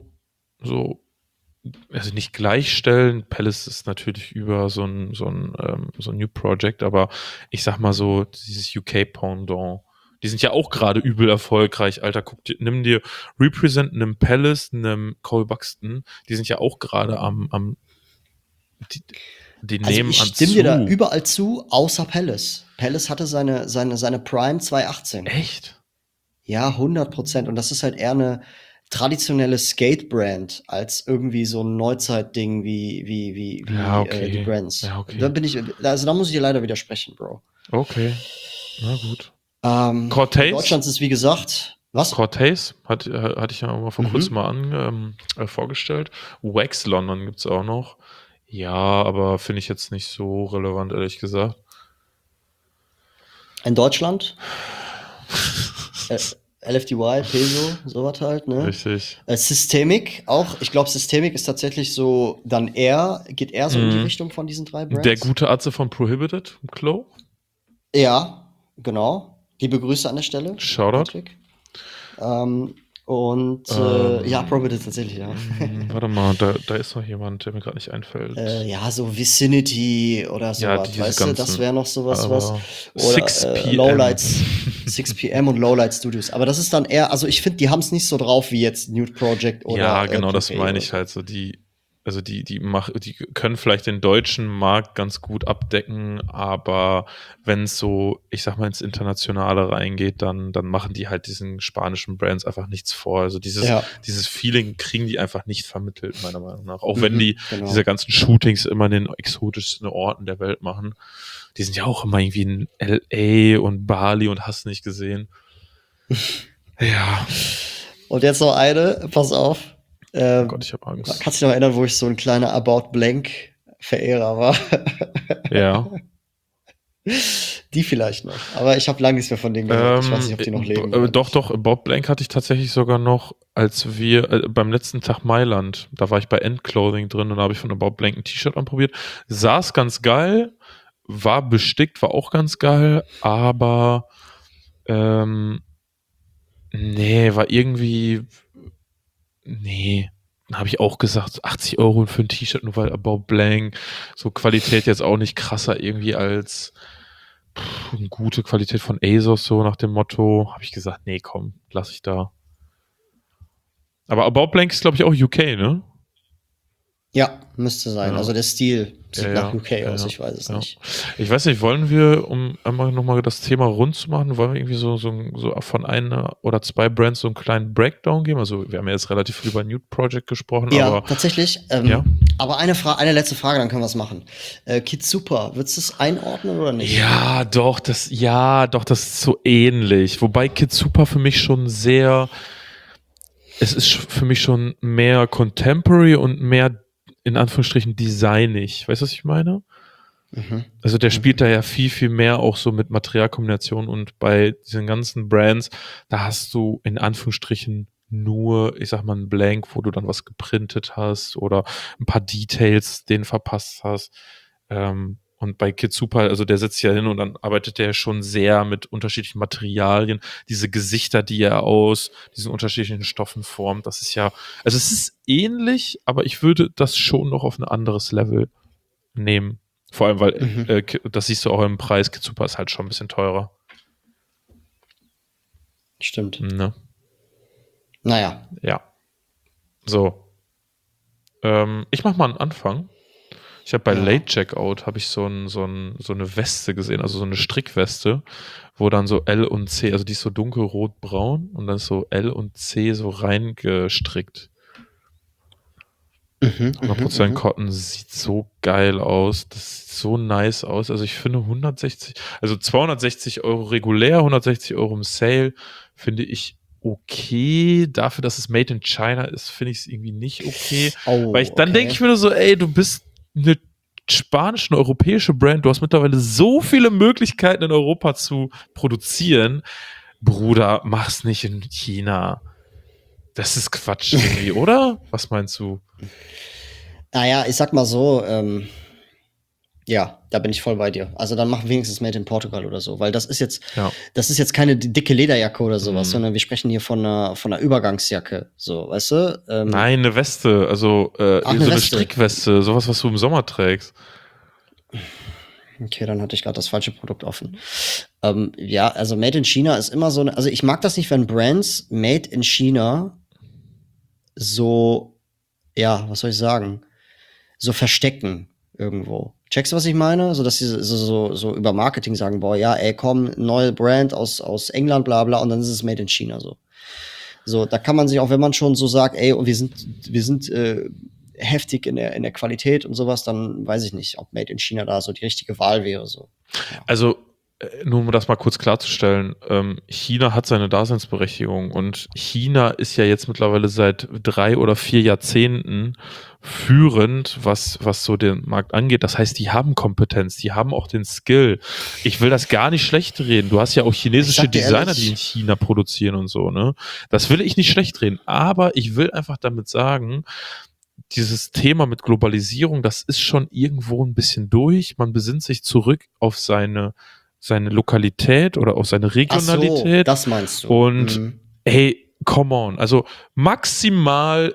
also nicht gleichstellen. Palace ist natürlich über so ein New Project, aber ich sag mal so, dieses UK-Pendant. Die sind ja auch gerade übel erfolgreich, Alter. Nimm dir Represent, nimm Palace, nimm Cole Buxton. Die sind ja auch gerade die Also nehmen ich an stimme zu. dir da überall zu, außer Palace. Palace hatte seine Prime 2018. Echt? Ja, 100%. Und das ist halt eher eine traditionelle Skate-Brand als irgendwie so ein Neuzeitding wie Ja, okay. die Brands. Ja, okay. Da muss ich dir leider widersprechen, Bro. Okay, na gut. In Cortez? Deutschland ist, wie gesagt, was? Cortez hatte ich ja auch mal vor kurzem mal vorgestellt. Wax London gibt's auch noch. Ja, aber finde ich jetzt nicht so relevant, ehrlich gesagt. In Deutschland? LFDY, Peso, sowas halt, ne? Richtig. Systemic auch. Ich glaube, Systemic ist tatsächlich so, geht eher so in die Richtung von diesen drei Brands. Der gute Atze von Prohibited, Chloe. Ja, genau. Liebe Grüße an der Stelle. Shoutout. Patrick. Ja, Prohibited tatsächlich, ja. Warte mal, da ist noch jemand, der mir gerade nicht einfällt. Ja, so Vicinity oder sowas, diese weißt du? Das wäre noch sowas, was. Oder 6 PM. Lowlights, 6 PM und Lowlight Studios. Aber das ist dann eher, also ich finde, die haben es nicht so drauf wie jetzt Nude Project oder. Ja, genau, das PK meine ich halt so. Die können vielleicht den deutschen Markt ganz gut abdecken, aber wenn es so, ich sag mal, ins Internationale reingeht, dann machen die halt diesen spanischen Brands einfach nichts vor. Also dieses Feeling kriegen die einfach nicht vermittelt, meiner Meinung nach. Auch wenn die diese ganzen Shootings immer in den exotischsten Orten der Welt machen. Die sind ja auch immer irgendwie in LA und Bali und hast nicht gesehen. Ja. Und jetzt noch eine, pass auf. Oh Gott, ich hab Angst. Kannst du dich noch erinnern, wo ich so ein kleiner About Blank Verehrer war? Ja. Die vielleicht noch. Aber ich habe lange nichts mehr von denen gehört. Ich weiß nicht, ob die noch leben. Doch. Bob Blank hatte ich tatsächlich sogar noch, als wir beim letzten Tag Mailand, da war ich bei Endclothing drin und da habe ich von Bob Blank ein T-Shirt anprobiert. Saß ganz geil, war bestickt, war auch ganz geil, aber nee, war irgendwie. Nee, habe ich auch gesagt, 80 € für ein T-Shirt, nur weil About Blank, so Qualität jetzt auch nicht krasser irgendwie als eine gute Qualität von ASOS, so nach dem Motto, habe ich gesagt, nee, komm, lass ich da. Aber About Blank ist, glaube ich, auch UK, ne? Ja, müsste sein. Ja. Also der Stil sieht nach UK aus, ja, ich weiß es nicht. Ich weiß nicht, wollen wir, um einmal nochmal das Thema rund zu machen, wollen wir irgendwie so von einer oder zwei Brands so einen kleinen Breakdown geben? Also wir haben ja jetzt relativ viel über Nude Project gesprochen. Ja, aber tatsächlich. Ja. Aber eine letzte Frage, dann können wir es machen. Kid Super, würdest du es einordnen oder nicht? Ja, doch, das ist so ähnlich. Wobei Kid Super für mich schon es ist für mich schon mehr Contemporary und mehr in Anführungsstrichen designig. Weißt du, was ich meine? Also der spielt da ja viel, viel mehr auch so mit Materialkombinationen und bei diesen ganzen Brands, da hast du in Anführungsstrichen nur, ich sag mal, einen Blank, wo du dann was geprintet hast oder ein paar Details, den verpasst hast. Und bei Kid Super, also der sitzt ja hin und dann arbeitet der schon sehr mit unterschiedlichen Materialien, diese Gesichter, die er aus diesen unterschiedlichen Stoffen formt, das ist ja, also es ist ähnlich, aber ich würde das schon noch auf ein anderes Level nehmen. Vor allem, weil das siehst du auch im Preis, Kid Super ist halt schon ein bisschen teurer. Stimmt. Ne? Naja. Ja. So. Ich mach mal einen Anfang. Ich habe bei Late Checkout habe ich so eine Weste gesehen, also so eine Strickweste, wo dann so L und C, also die ist so dunkelrot-braun und dann ist so L und C so reingestrickt. 100% Cotton sieht so geil aus, das sieht so nice aus. Also ich finde 260 Euro regulär, 160 Euro im Sale, finde ich okay. Dafür, dass es Made in China ist, finde ich es irgendwie nicht okay. Weil dann denke ich mir nur so, ey, du bist eine spanische, eine europäische Brand, du hast mittlerweile so viele Möglichkeiten in Europa zu produzieren. Bruder, mach's nicht in China. Das ist Quatsch irgendwie, oder? Was meinst du? Naja, ich sag mal so, ja, da bin ich voll bei dir. Also dann mach wenigstens Made in Portugal oder so, weil das ist jetzt keine dicke Lederjacke oder sowas, sondern wir sprechen hier von einer Übergangsjacke, so, weißt du? Nein, eine Weste, also eine Weste. Strickweste, sowas, was du im Sommer trägst. Okay, dann hatte ich gerade das falsche Produkt offen. Ja, also Made in China ist immer so eine, also ich mag das nicht, wenn Brands Made in China so, ja, was soll ich sagen, so verstecken irgendwo. Checkst du, was ich meine? So, dass sie so über Marketing sagen, boah, ja, ey, komm, neue Brand aus England, bla bla, und dann ist es Made in China so. So, da kann man sich auch, wenn man schon so sagt, ey, und wir sind heftig in der Qualität und sowas, dann weiß ich nicht, ob Made in China da so die richtige Wahl wäre. So. Ja. Also, nur um das mal kurz klarzustellen, China hat seine Daseinsberechtigung und China ist ja jetzt mittlerweile seit 3 oder 4 Jahrzehnten führend, was so den Markt angeht. Das heißt, die haben Kompetenz, die haben auch den Skill. Ich will das gar nicht schlecht reden. Du hast ja auch chinesische Designer, die in China produzieren und so, ne? Das will ich nicht schlecht reden, aber ich will einfach damit sagen, dieses Thema mit Globalisierung, das ist schon irgendwo ein bisschen durch. Man besinnt sich zurück auf seine Lokalität oder auf seine Regionalität. Ach so, das meinst du. Und hey, come on. Also maximal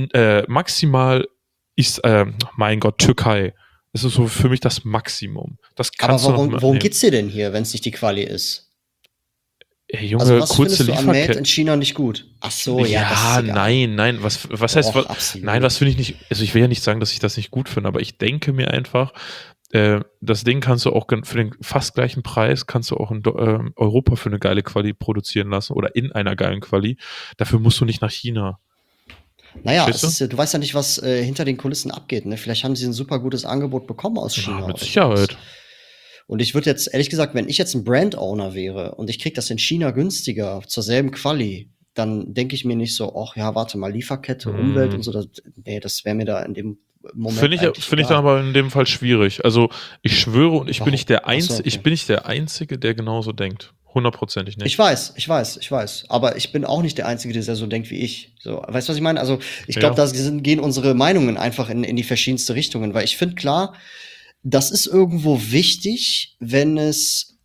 ist, mein Gott, Türkei. Das ist so für mich das Maximum. Das kannst aber du noch worum geht's dir denn hier, wenn es nicht die Quali ist? Hey, Junge, also was kurze findest du an Made Lieferkette. in China nicht gut? Ach so, ja, das ist egal. Nein. Was heißt, nein, was finde ich nicht, also ich will ja nicht sagen, dass ich das nicht gut finde, aber ich denke mir einfach, das Ding kannst du auch für den fast gleichen Preis, kannst du auch in Europa für eine geile Quali produzieren lassen oder in einer geilen Quali. Dafür musst du nicht nach China. Naja, du weißt ja nicht, was hinter den Kulissen abgeht. Ne? Vielleicht haben sie ein super gutes Angebot bekommen aus China. Ja, mit Sicherheit. Und ich würde jetzt, ehrlich gesagt, wenn ich jetzt ein Brand-Owner wäre und ich kriege das in China günstiger, zur selben Quali, dann denke ich mir nicht so, ach ja, warte mal, Lieferkette, Umwelt und so, das wäre mir da in dem Moment Finde ich dann aber in dem Fall schwierig. Also ich schwöre und ich bin nicht der Einzige, der genauso denkt. 100%ig nicht. Ich weiß. Aber ich bin auch nicht der Einzige, der so denkt wie ich. So, weißt du, was ich meine? Also ich glaube, da gehen unsere Meinungen einfach in die verschiedenste Richtungen, weil ich finde, klar, das ist irgendwo wichtig, wenn es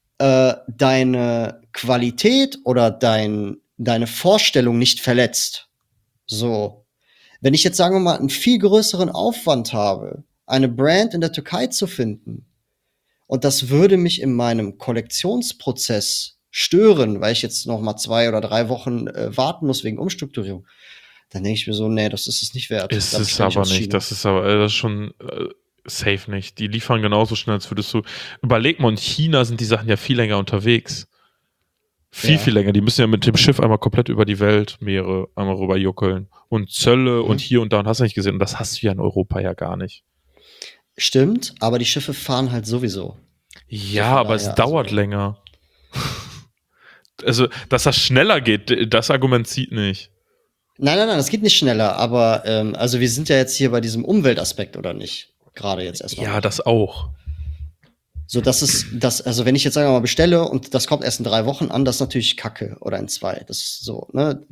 deine Qualität oder deine Vorstellung nicht verletzt. So. Wenn ich jetzt, sagen wir mal, einen viel größeren Aufwand habe, eine Brand in der Türkei zu finden, und das würde mich in meinem Kollektionsprozess stören, weil ich jetzt noch mal 2 oder 3 Wochen warten muss wegen Umstrukturierung, dann denke ich mir so, nee, das ist es nicht wert. Ist es aber nicht. Das ist schon safe nicht. Die liefern genauso schnell, als würdest du. Überleg mal, in China sind die Sachen ja viel länger unterwegs. Viel länger. Die müssen ja mit dem Schiff einmal komplett über die Weltmeere einmal rüber juckeln. Und Zölle und hier und da und hast du nicht gesehen. Und das hast du ja in Europa ja gar nicht. Stimmt, aber die Schiffe fahren halt sowieso. Ja, aber es dauert länger. Also, dass das schneller geht, das Argument zieht nicht. Nein, das geht nicht schneller, aber also wir sind ja jetzt hier bei diesem Umweltaspekt, oder nicht? Gerade jetzt erstmal. Ja, das auch. So, also wenn ich jetzt, sagen wir mal, bestelle und das kommt erst in 3 Wochen an, das ist natürlich Kacke oder in 2. Das ist so, ne?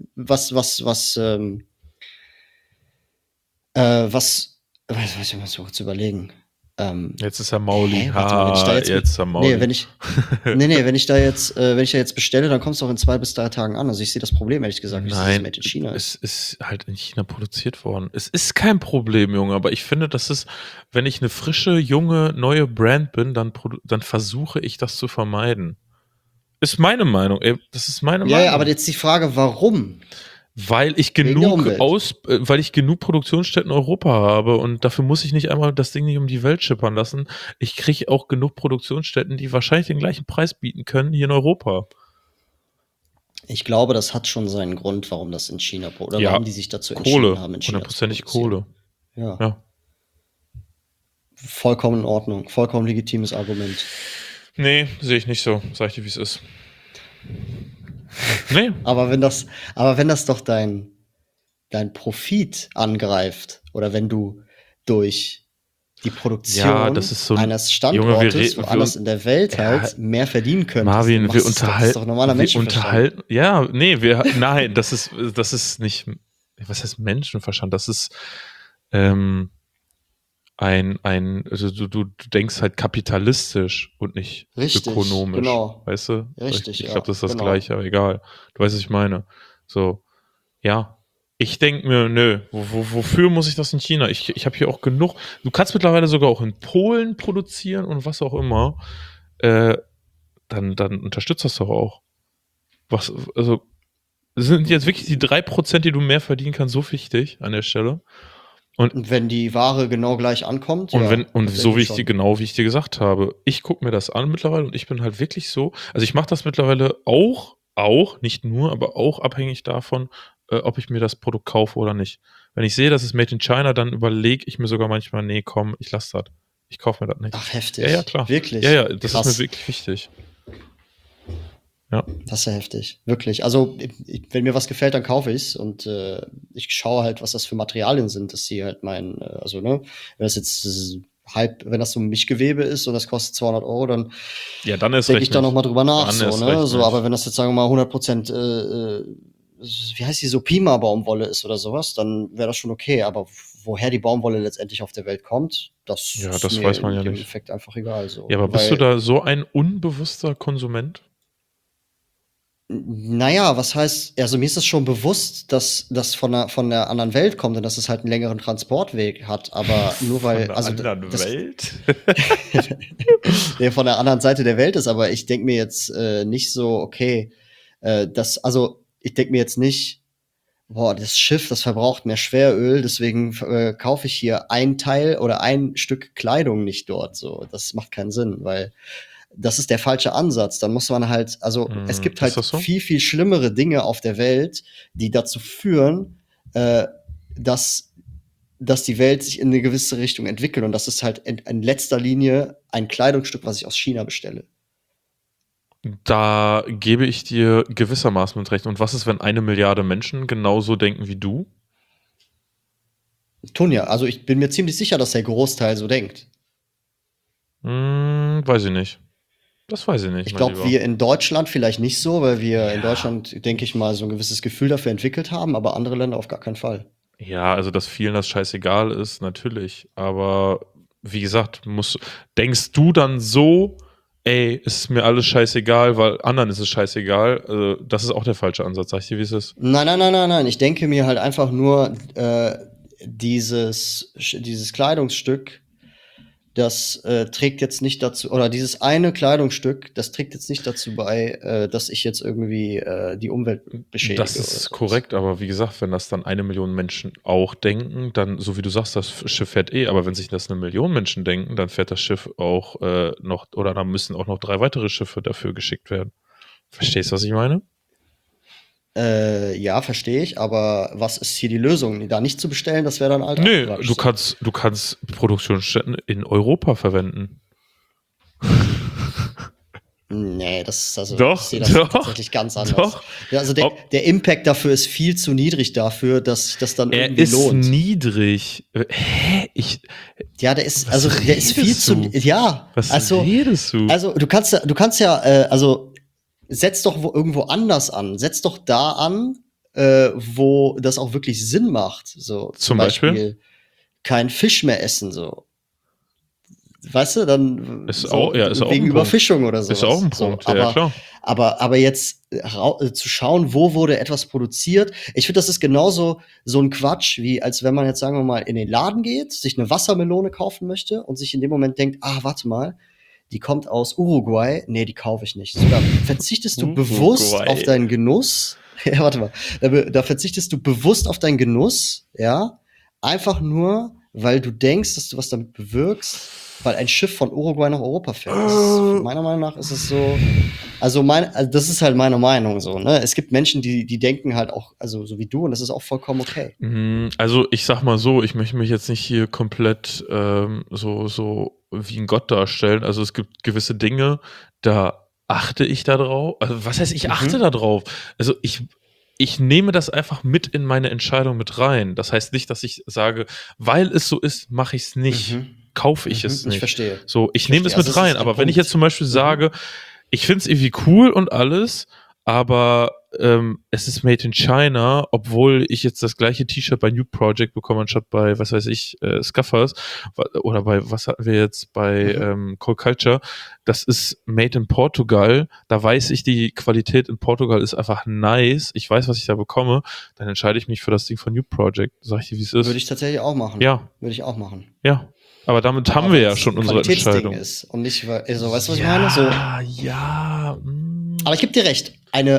Was ich muss mal kurz überlegen. Jetzt ist er Mauli. Warte mal, wenn ich da jetzt jetzt ist er Mauli. wenn ich da jetzt bestelle, dann kommt es auch in 2 bis 3 Tagen an. Also ich sehe das Problem, ehrlich gesagt, nicht, dass es Nein, made in China ist. es ist halt in China produziert worden. Es ist kein Problem, Junge, aber ich finde, das ist, wenn ich eine frische, junge, neue Brand bin, dann versuche ich das zu vermeiden. Ist meine Meinung, ey, das ist meine Meinung. Ja, aber jetzt die Frage, warum? Weil ich Wegen der Umwelt. weil ich genug Produktionsstätten in Europa habe und dafür muss ich nicht einmal das Ding nicht um die Welt schippern lassen. Ich kriege auch genug Produktionsstätten, die wahrscheinlich den gleichen Preis bieten können hier in Europa. Ich glaube, das hat schon seinen Grund, warum das in China oder Ja, warum die sich dazu entschieden haben, in China hundertprozentig zu produzieren. Kohle. Ja. Vollkommen in Ordnung, vollkommen legitimes Argument. Nee, sehe ich nicht so. Sag ich dir, wie es ist. Nee. Aber wenn das doch dein Profit angreift oder wenn du durch die Produktion das ist so eines Standortes Junge, woanders in der Welt halt mehr verdienen könntest. Marvin, das ist doch normaler Menschenverstand. Ja, nee, nein, das ist nicht, was heißt Menschenverstand? Das ist also du denkst halt kapitalistisch und nicht ökonomisch. Genau. Weißt du? Richtig, ich glaube, das ist das genau. Gleiche, aber egal. Du weißt, was ich meine. So, ja. Ich denke mir, nö, wofür muss ich das in China? Ich habe hier auch genug. Du kannst mittlerweile sogar auch in Polen produzieren und was auch immer. Dann unterstützt das doch auch. Also, sind jetzt wirklich die 3%, die du mehr verdienen kannst, so wichtig an der Stelle? Und wenn die Ware genau gleich ankommt, so wie ich dir gesagt habe, ich gucke mir das an mittlerweile und ich bin halt wirklich so, also ich mache das mittlerweile auch, nicht nur, aber auch abhängig davon, ob ich mir das Produkt kaufe oder nicht. Wenn ich sehe, das ist made in China, dann überlege ich mir sogar manchmal, nee, komm, ich lasse das. Ich kaufe mir das nicht. Ach, heftig. Ja, klar. Wirklich? Ja, das Krass. ist mir wirklich wichtig. Ja. Das ist ja heftig, wirklich. Also, wenn mir was gefällt, dann kaufe ich es und ich schaue halt, was das für Materialien sind, dass sie halt wenn das jetzt wenn das so Mischgewebe ist und das kostet 200 €, dann denke ich da noch mal drüber nach. Aber wenn das jetzt, sagen wir mal, 100% wie heißt die, so Pima-Baumwolle ist oder sowas, dann wäre das schon okay. Aber woher die Baumwolle letztendlich auf der Welt kommt, das ist mir weiß man ja im nicht. Endeffekt einfach egal. So. Ja, aber bist du da so ein unbewusster Konsument? Naja, was heißt, also mir ist es schon bewusst, dass das von der anderen Welt kommt und dass es halt einen längeren Transportweg hat, aber nur weil, von der anderen Welt? der von der anderen Seite der Welt ist, aber ich denke mir jetzt nicht so, okay, ich denke mir jetzt nicht, boah, das Schiff, das verbraucht mehr Schweröl, deswegen kaufe ich hier ein Teil oder ein Stück Kleidung nicht dort, so, das macht keinen Sinn, weil das ist der falsche Ansatz. Dann muss man halt, es gibt halt so? viel, viel schlimmere Dinge auf der Welt, die dazu führen, dass die Welt sich in eine gewisse Richtung entwickelt. Und das ist halt in letzter Linie ein Kleidungsstück, was ich aus China bestelle. Da gebe ich dir gewissermaßen mit recht. Und was ist, wenn 1 Milliarde Menschen genauso denken wie du? Tun ja. Also ich bin mir ziemlich sicher, dass der Großteil so denkt. Weiß ich nicht. Das weiß ich nicht. Ich glaube, wir in Deutschland vielleicht nicht so, weil wir in Deutschland, denke ich mal, so ein gewisses Gefühl dafür entwickelt haben, aber andere Länder auf gar keinen Fall. Ja, also dass vielen das scheißegal ist, natürlich. Aber wie gesagt, denkst du dann so, ey, ist mir alles scheißegal, weil anderen ist es scheißegal? Also, das ist auch der falsche Ansatz. Sag ich dir, wie es ist? Nein. Ich denke mir halt einfach nur, dieses Kleidungsstück, das trägt jetzt nicht dazu, oder dieses eine Kleidungsstück, das trägt jetzt nicht dazu bei, dass ich jetzt irgendwie die Umwelt beschädige. Das ist korrekt, aber wie gesagt, wenn das dann 1 Million Menschen auch denken, dann, so wie du sagst, das Schiff fährt aber wenn sich das 1 Million Menschen denken, dann fährt das Schiff auch noch, oder dann müssen auch noch 3 weitere Schiffe dafür geschickt werden. Verstehst du, was ich meine? Ja, verstehe ich, aber was ist hier die Lösung? Da nicht zu bestellen, das wäre dann halt Nee, du kannst Produktionsstätten in Europa verwenden. Nee, ich sehe das tatsächlich ganz anders. Doch. Ja, also der Impact dafür ist viel zu niedrig dafür, dass sich das dann irgendwie lohnt. Er ist niedrig. Ja, der ist, Was der ist viel redest zu, du? ja, Was also, redest du? du kannst ja, setz doch irgendwo anders an. Setz doch da an, wo das auch wirklich Sinn macht. So, zum Zum Beispiel? Beispiel kein Fisch mehr essen, so. Weißt du, dann Ist so auch, ja, ist auch wegen ein Punkt. Überfischung oder Ist auch sowas. ein So, Punkt, ja, klar. aber jetzt zu schauen, wo wurde etwas produziert. Ich finde, das ist genauso so ein Quatsch, wie als wenn man jetzt, sagen wir mal, in den Laden geht, sich eine Wassermelone kaufen möchte und sich in dem Moment denkt, warte mal, die kommt aus Uruguay. Nee, die kaufe ich nicht. So, da verzichtest du bewusst auf Uruguay. deinen Genuss. Ja, warte mal. Da verzichtest du bewusst auf deinen Genuss, ja. Einfach nur, weil du denkst, dass du was damit bewirkst, weil ein Schiff von Uruguay nach Europa fährt. Meiner Meinung nach ist es so. Also, das ist halt meine Meinung so, ne? Es gibt Menschen, die denken halt auch, also so wie du, und das ist auch vollkommen okay. Also ich sag mal so, ich möchte mich jetzt nicht hier komplett so wie ein Gott darstellen. Also es gibt gewisse Dinge, da achte ich da drauf. Also was heißt, ich achte da drauf? Also ich nehme das einfach mit in meine Entscheidung mit rein. Das heißt nicht, dass ich sage, weil es so ist, mache ich es nicht. Mhm. Kaufe ich es Ich nicht. verstehe. So, ich Ich nehme es verstehe. mit Also, das rein. ist der Aber wenn ich Punkt. jetzt zum Beispiel sage, ich finde es irgendwie cool und alles, aber es ist made in China, obwohl ich jetzt das gleiche T-Shirt bei New Project bekomme, anstatt bei, was weiß ich, Scuffers oder bei, was hatten wir jetzt, bei Cold Culture. Das ist made in Portugal. Da weiß ich, die Qualität in Portugal ist einfach nice. Ich weiß, was ich da bekomme. Dann entscheide ich mich für das Ding von New Project. Sag ich dir, wie es ist. Würde ich tatsächlich auch machen. Ja. Würde ich auch machen. Ja. Aber damit haben wir ja schon unsere Entscheidung. Ist und nicht, also, weißt du, was ich meine? So. Ja. Aber ich gebe dir recht.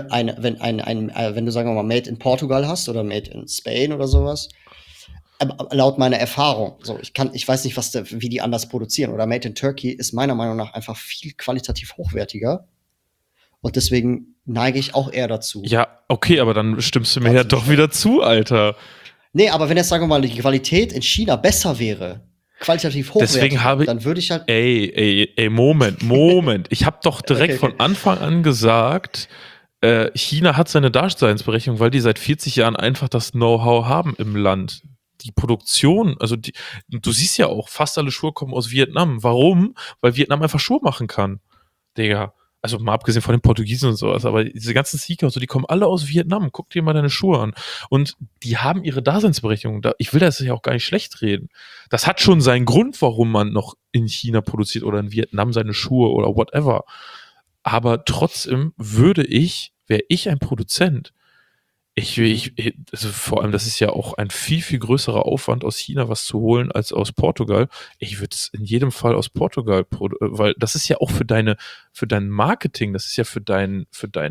Wenn du, sagen wir mal, Made in Portugal hast oder Made in Spain oder sowas, laut meiner Erfahrung, so, ich weiß nicht, wie die anders produzieren, oder Made in Turkey ist meiner Meinung nach einfach viel qualitativ hochwertiger. Und deswegen neige ich auch eher dazu. Ja, okay, aber dann stimmst du mir ja doch wieder zu, Alter. Nee, aber wenn jetzt, sagen wir mal, die Qualität in China besser wäre, qualitativ hochwertiger, dann würde ich halt. Ey, Moment. Ich habe doch direkt von Anfang an gesagt, China hat seine Daseinsberechtigung, weil die seit 40 Jahren einfach das Know-how haben im Land. Die Produktion, also du siehst ja auch, fast alle Schuhe kommen aus Vietnam. Warum? Weil Vietnam einfach Schuhe machen kann. Digga. Also mal abgesehen von den Portugiesen und sowas, aber diese ganzen Sneaker und so, die kommen alle aus Vietnam. Guck dir mal deine Schuhe an. Und die haben ihre Daseinsberechtigung. Ich will das ja auch gar nicht schlecht reden. Das hat schon seinen Grund, warum man noch in China produziert oder in Vietnam seine Schuhe oder whatever. Aber trotzdem wäre ich ein Produzent, also vor allem, das ist ja auch ein viel, viel größerer Aufwand, aus China was zu holen, als aus Portugal. Ich würde es in jedem Fall aus Portugal, weil das ist ja auch für dein Marketing, das ist ja für deine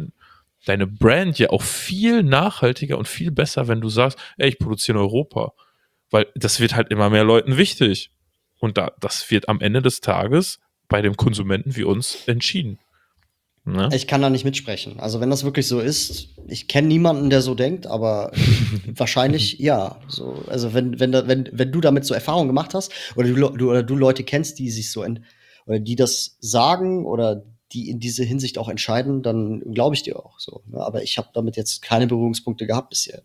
Brand ja auch viel nachhaltiger und viel besser, wenn du sagst, ey, ich produziere in Europa. Weil das wird halt immer mehr Leuten wichtig. Und das wird am Ende des Tages bei dem Konsumenten wie uns entschieden. Ne? Ich kann da nicht mitsprechen. Also wenn das wirklich so ist, ich kenne niemanden, der so denkt, aber wahrscheinlich ja. So, also wenn du damit so Erfahrungen gemacht hast oder du Leute kennst, die sich so oder die das sagen oder die in diese Hinsicht auch entscheiden, dann glaube ich dir auch so. Ne? Aber ich habe damit jetzt keine Berührungspunkte gehabt bisher.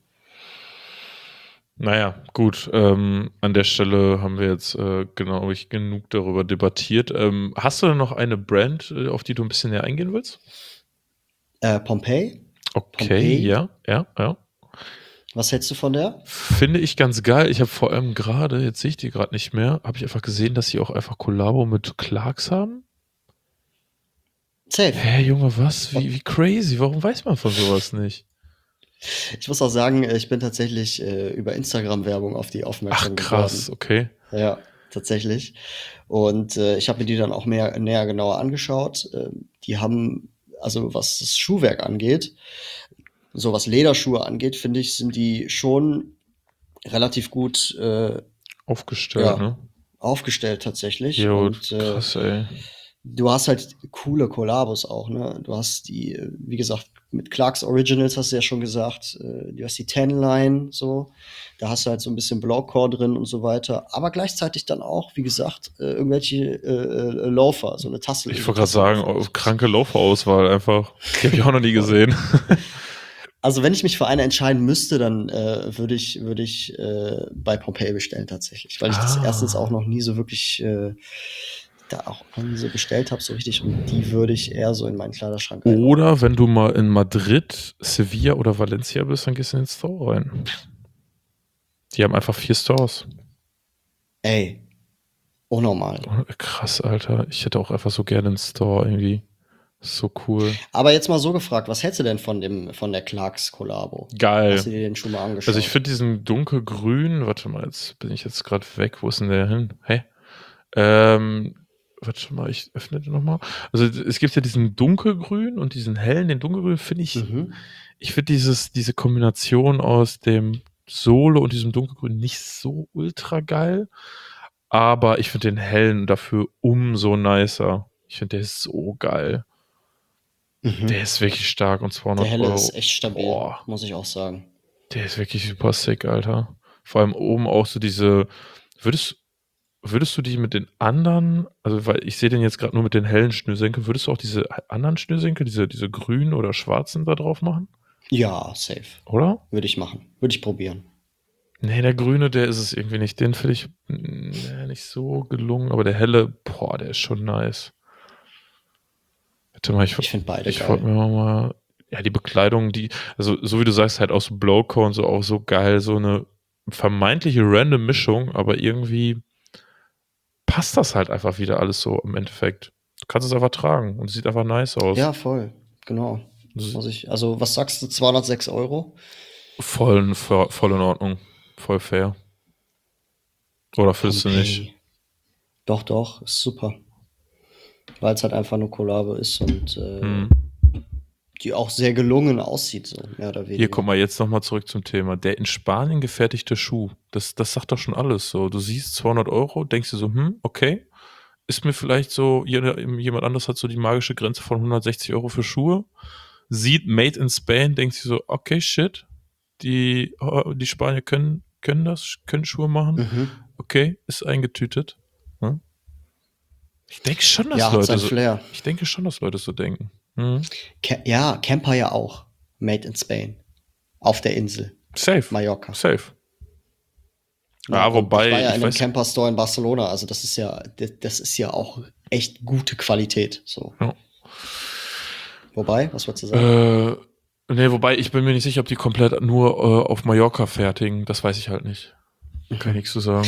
Naja, gut. An der Stelle haben wir jetzt, glaube ich, genug darüber debattiert. Hast du denn noch eine Brand, auf die du ein bisschen näher eingehen willst? Pompeii. Okay, Pompeii. ja. Was hältst du von der? Finde ich ganz geil. Ich habe vor allem gerade, jetzt sehe ich die gerade nicht mehr, habe ich einfach gesehen, dass sie auch einfach Kollabo mit Clarks haben. Safe. Hä, Junge, was? Wie crazy. Warum weiß man von sowas nicht? Ich muss auch sagen, ich bin tatsächlich über Instagram-Werbung auf die aufmerksam geworden. Ach, krass, okay. Ja, tatsächlich. Und ich habe mir die dann auch näher genauer angeschaut. Die haben, also was das Schuhwerk angeht, so was Lederschuhe angeht, finde ich, sind die schon relativ gut Aufgestellt, ne? aufgestellt tatsächlich. Jo, Und krass, ey. du hast halt coole Kollabos auch, ne? Du hast die, wie gesagt, mit Clarks Originals hast du ja schon gesagt, du hast die Tan-Line, so. Da hast du halt so ein bisschen Blaucore drin und so weiter. Aber gleichzeitig dann auch, wie gesagt, irgendwelche Loafer, so eine Tasse. Ich wollte gerade sagen, kranke Lauferauswahl einfach. Die habe ich auch noch nie gesehen. Also, wenn ich mich für eine entscheiden müsste, dann, würde ich bei Pompeii bestellen tatsächlich, weil ich das erstens auch Ah. noch nie so wirklich, da auch noch nie so bestellt habe so richtig und die würde ich eher so in meinen Kleiderschrank einordnen. Oder wenn du mal in Madrid, Sevilla oder Valencia bist, dann gehst du in den Store rein. Die haben einfach 4 Stores. Ey, unnormal. Oh, krass, Alter. Ich hätte auch einfach so gerne einen Store irgendwie. So cool. Aber jetzt mal so gefragt, was hältst du denn von der Clarks-Kollabo? Geil. Hast du dir den schon mal angeschaut? Also ich finde diesen dunkelgrün, warte mal, jetzt bin ich jetzt gerade weg. Wo ist denn der hin? Hä? Warte mal, ich öffne den nochmal. Also es gibt ja diesen dunkelgrün und diesen hellen. Den dunkelgrün finde ich, ich finde diese Kombination aus dem Solo und diesem dunkelgrün nicht so ultra geil. Aber ich finde den hellen dafür umso nicer. Ich finde, der ist so geil. Der ist wirklich stark und 200 Der helle Euro. ist echt stabil, Boah, muss ich auch sagen. der ist wirklich super sick, Alter. Vor allem oben auch so diese. Würdest du die mit den anderen, also weil ich sehe den jetzt gerade nur mit den hellen Schnürsenkeln, würdest du auch diese anderen Schnürsenkel, diese grünen oder schwarzen da drauf machen? Ja, safe. Oder? Würde ich machen. Würde ich probieren. Nee, der grüne, der ist es irgendwie nicht. Den finde ich nicht so gelungen, aber der helle, boah, der ist schon nice. Warte mal, Ich finde beide ich geil. wollte mir mal, ja, die Bekleidung, also so wie du sagst, halt aus Blowco und so auch so geil, so eine vermeintliche random Mischung, aber irgendwie passt das halt einfach wieder alles so im Endeffekt. Du kannst es einfach tragen und es sieht einfach nice aus. Ja, voll. Genau. Also, was sagst du, 206 Euro? Voll in Ordnung. Voll fair. Oder findest du nicht? Pompeii. Doch, ist super. Weil es halt einfach eine Kollabo ist und die auch sehr gelungen aussieht, so mehr oder weniger. Hier, guck mal, jetzt nochmal zurück zum Thema. Der in Spanien gefertigte Schuh, das sagt doch schon alles so. Du siehst 200 Euro, denkst du so, okay, ist mir vielleicht so, jemand anderes hat so die magische Grenze von 160 Euro für Schuhe, sieht Made in Spain, denkt sich so, okay, shit, die Spanier können Schuhe machen, okay, ist eingetütet. Hm? Ich denke schon, dass Ja, hat seinen Flair. Ich denke schon, dass Leute so denken. Mhm. Ja, Camper ja auch. Made in Spain. Auf der Insel. Safe. Mallorca. Safe. Ja, Ja, wobei, ich war ja ich in einem weiß- Camper-Store in Barcelona, also das ist ja auch echt gute Qualität. So. Ja. Wobei, was wolltest du sagen? Nee, wobei, ich bin mir nicht sicher, ob die komplett nur auf Mallorca fertigen. Das weiß ich halt nicht. Kann ich nichts zu sagen.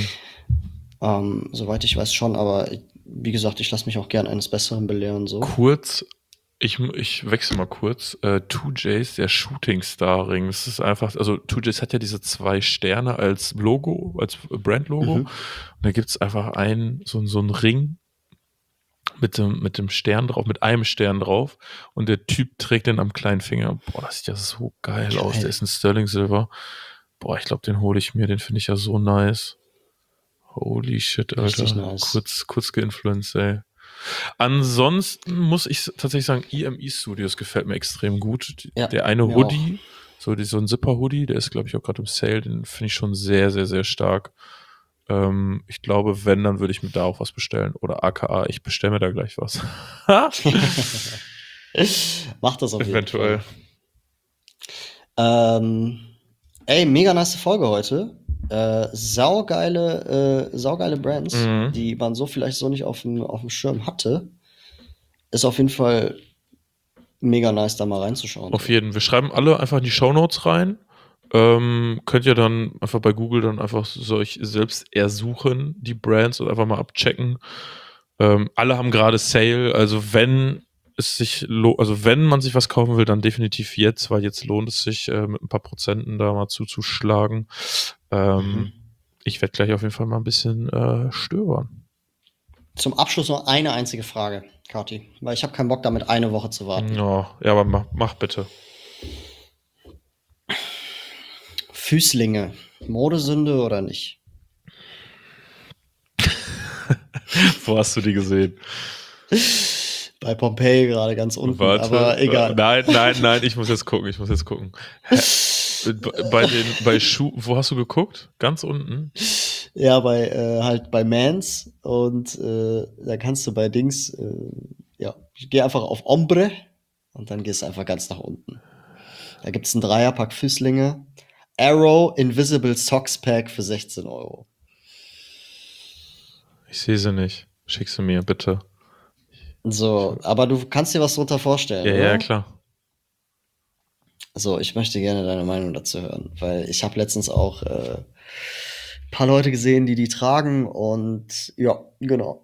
Soweit ich weiß schon, aber wie gesagt, ich lasse mich auch gern eines Besseren belehren. So. Kurz, ich wechsle mal kurz. 2Js, der Shooting Star Ring. Das ist einfach, also 2Js hat ja diese 2 Sterne als Logo, als Brand-Logo. Und da gibt es einfach so einen Ring mit dem Stern drauf, mit einem Stern drauf. Und der Typ trägt den am kleinen Finger. Boah, das sieht ja so geil aus. Der ist ein Sterling Silver. Boah, ich glaube, den hole ich mir. Den finde ich ja so nice. Holy shit, Alter. Richtig nice. Kurz geinfluenced, ey. Ansonsten muss ich tatsächlich sagen, EME Studios gefällt mir extrem gut. Ja, Der eine mir Hoodie, so ein Zipper-Hoodie, der ist, glaube ich, auch gerade im Sale. Den finde ich schon sehr, sehr, sehr stark. Ich glaube, wenn, dann würde ich mir da auch was bestellen. Oder aka, ich bestelle mir da gleich was. Mach das auf jeden Eventuell. Fall. Ey, mega nice Folge heute. Saugeile Brands, die man so vielleicht so nicht auf dem Schirm hatte. Ist auf jeden Fall mega nice, da mal reinzuschauen. Auf jeden. Wir schreiben alle einfach in die Shownotes rein. Könnt ihr dann einfach bei Google dann einfach euch selbst ersuchen, die Brands, und einfach mal abchecken. Alle haben gerade Sale, also wenn man sich was kaufen will, dann definitiv jetzt, weil jetzt lohnt es sich, mit ein paar Prozenten da mal zuzuschlagen. Ich werde gleich auf jeden Fall mal ein bisschen stöbern. Zum Abschluss noch eine einzige Frage, Kati, weil ich habe keinen Bock damit eine Woche zu warten. Ja, aber mach bitte. Füßlinge, Modesünde oder nicht? Wo hast du die gesehen? Bei Pompeii gerade ganz unten, Warte, aber egal. Nein, ich muss jetzt gucken. Bei Schuh, wo hast du geguckt? Ganz unten? Ja, bei Mans und da kannst du bei Dings, geh einfach auf Ombre und dann gehst du einfach ganz nach unten. Da gibt's 'n Dreierpack Füßlinge. Arrow Invisible Socks Pack für 16 Euro. Ich sehe sie nicht. Schick sie mir, bitte. So, aber du kannst dir was drunter vorstellen, Ja, oder? ja, klar. So, ich möchte gerne deine Meinung dazu hören, weil ich habe letztens auch paar Leute gesehen, die tragen und ja, genau.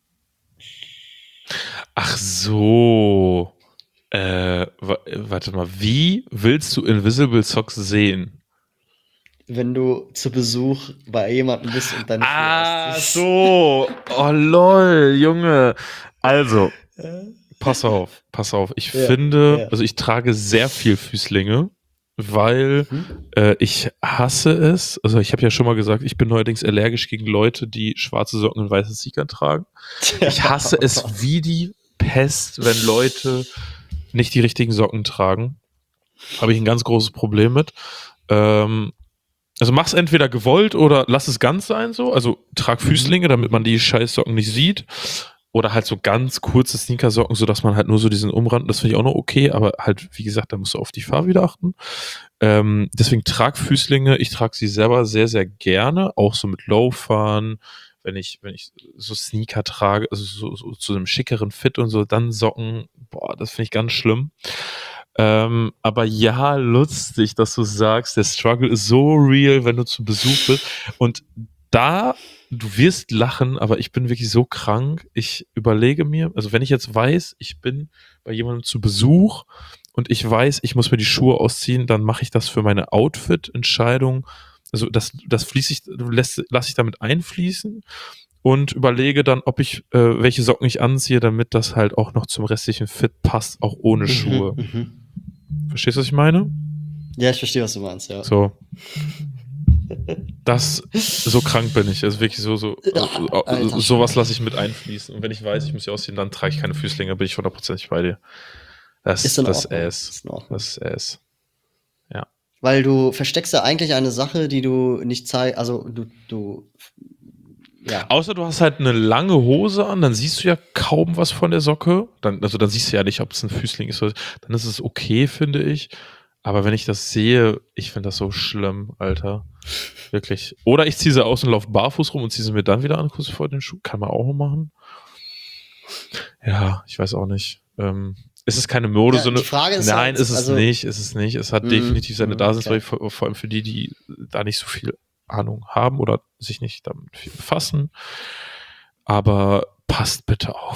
Ach so. Warte mal, wie willst du Invisible Socks sehen? Wenn du zu Besuch bei jemandem bist und deine Schuhe ausziehst. So. Oh, lol, Junge. Also, pass auf. Ich finde, also ich trage sehr viel Füßlinge, weil ich hasse es. Also ich habe ja schon mal gesagt, ich bin neuerdings allergisch gegen Leute, die schwarze Socken und weiße Sneaker tragen. Ich hasse es wie die Pest, wenn Leute nicht die richtigen Socken tragen. Habe ich ein ganz großes Problem mit. Also mach's entweder gewollt oder lass es ganz sein so. Also trag Füßlinge, damit man die scheiß Socken nicht sieht. Oder halt so ganz kurze Sneakersocken, sodass man halt nur so diesen Umrand, das finde ich auch noch okay, aber halt, wie gesagt, da musst du auf die Farbe wieder achten. Deswegen trag Füßlinge, ich trage sie selber sehr, sehr gerne, auch so mit Loafern, wenn ich so Sneaker trage, also so zu einem schickeren Fit und so, dann Socken, boah, das finde ich ganz schlimm. Aber ja, lustig, dass du sagst, der Struggle ist so real, wenn du zu Besuch bist. Und da, du wirst lachen, aber ich bin wirklich so krank. Ich überlege mir, also wenn ich jetzt weiß, ich bin bei jemandem zu Besuch und ich weiß, ich muss mir die Schuhe ausziehen, dann mache ich das für meine Outfit-Entscheidung. Also das lasse ich damit einfließen und überlege dann, ob ich welche Socken ich anziehe, damit das halt auch noch zum restlichen Fit passt, auch ohne Schuhe. Verstehst du, was ich meine? Ja, ich verstehe, was du meinst, ja. So. So krank bin ich. Also wirklich sowas lasse ich mit einfließen. Und wenn ich weiß, ich muss sie ausziehen, dann trage ich keine Füßlinge, bin ich 100% bei dir. Das ist Ass. Ja. Weil du versteckst ja eigentlich eine Sache, die du nicht zeigst, also ja. Außer du hast halt eine lange Hose an, dann siehst du ja kaum was von der Socke. Dann siehst du ja nicht, ob es ein Füßling ist oder dann ist es okay, finde ich. Aber wenn ich das sehe, ich finde das so schlimm, Alter. Wirklich. Oder ich ziehe sie aus und laufe barfuß rum und ziehe sie mir dann wieder an, kurz vor den Schuh. Kann man auch machen. Ja, ich weiß auch nicht. Ist es keine Modesünde? Die Frage ist Nein, halt, ist es nicht. Es hat definitiv seine Daseinsberechtigung, vor allem für die da nicht so viel Ahnung haben oder sich nicht damit viel befassen. Aber passt bitte auf.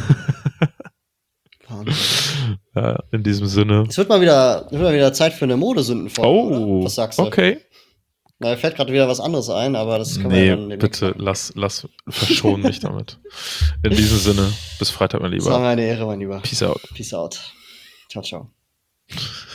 Ja, in diesem Sinne. Es wird mal wieder Zeit für eine Modesündenfolge. Oh, was sagst du? Okay. Mir fällt gerade wieder was anderes ein, aber das können wir dann bitte, lass verschonen mich damit. In diesem Sinne, bis Freitag, mein Lieber. Das war mir eine Ehre, mein Lieber. Peace out. Peace out. Ciao, ciao.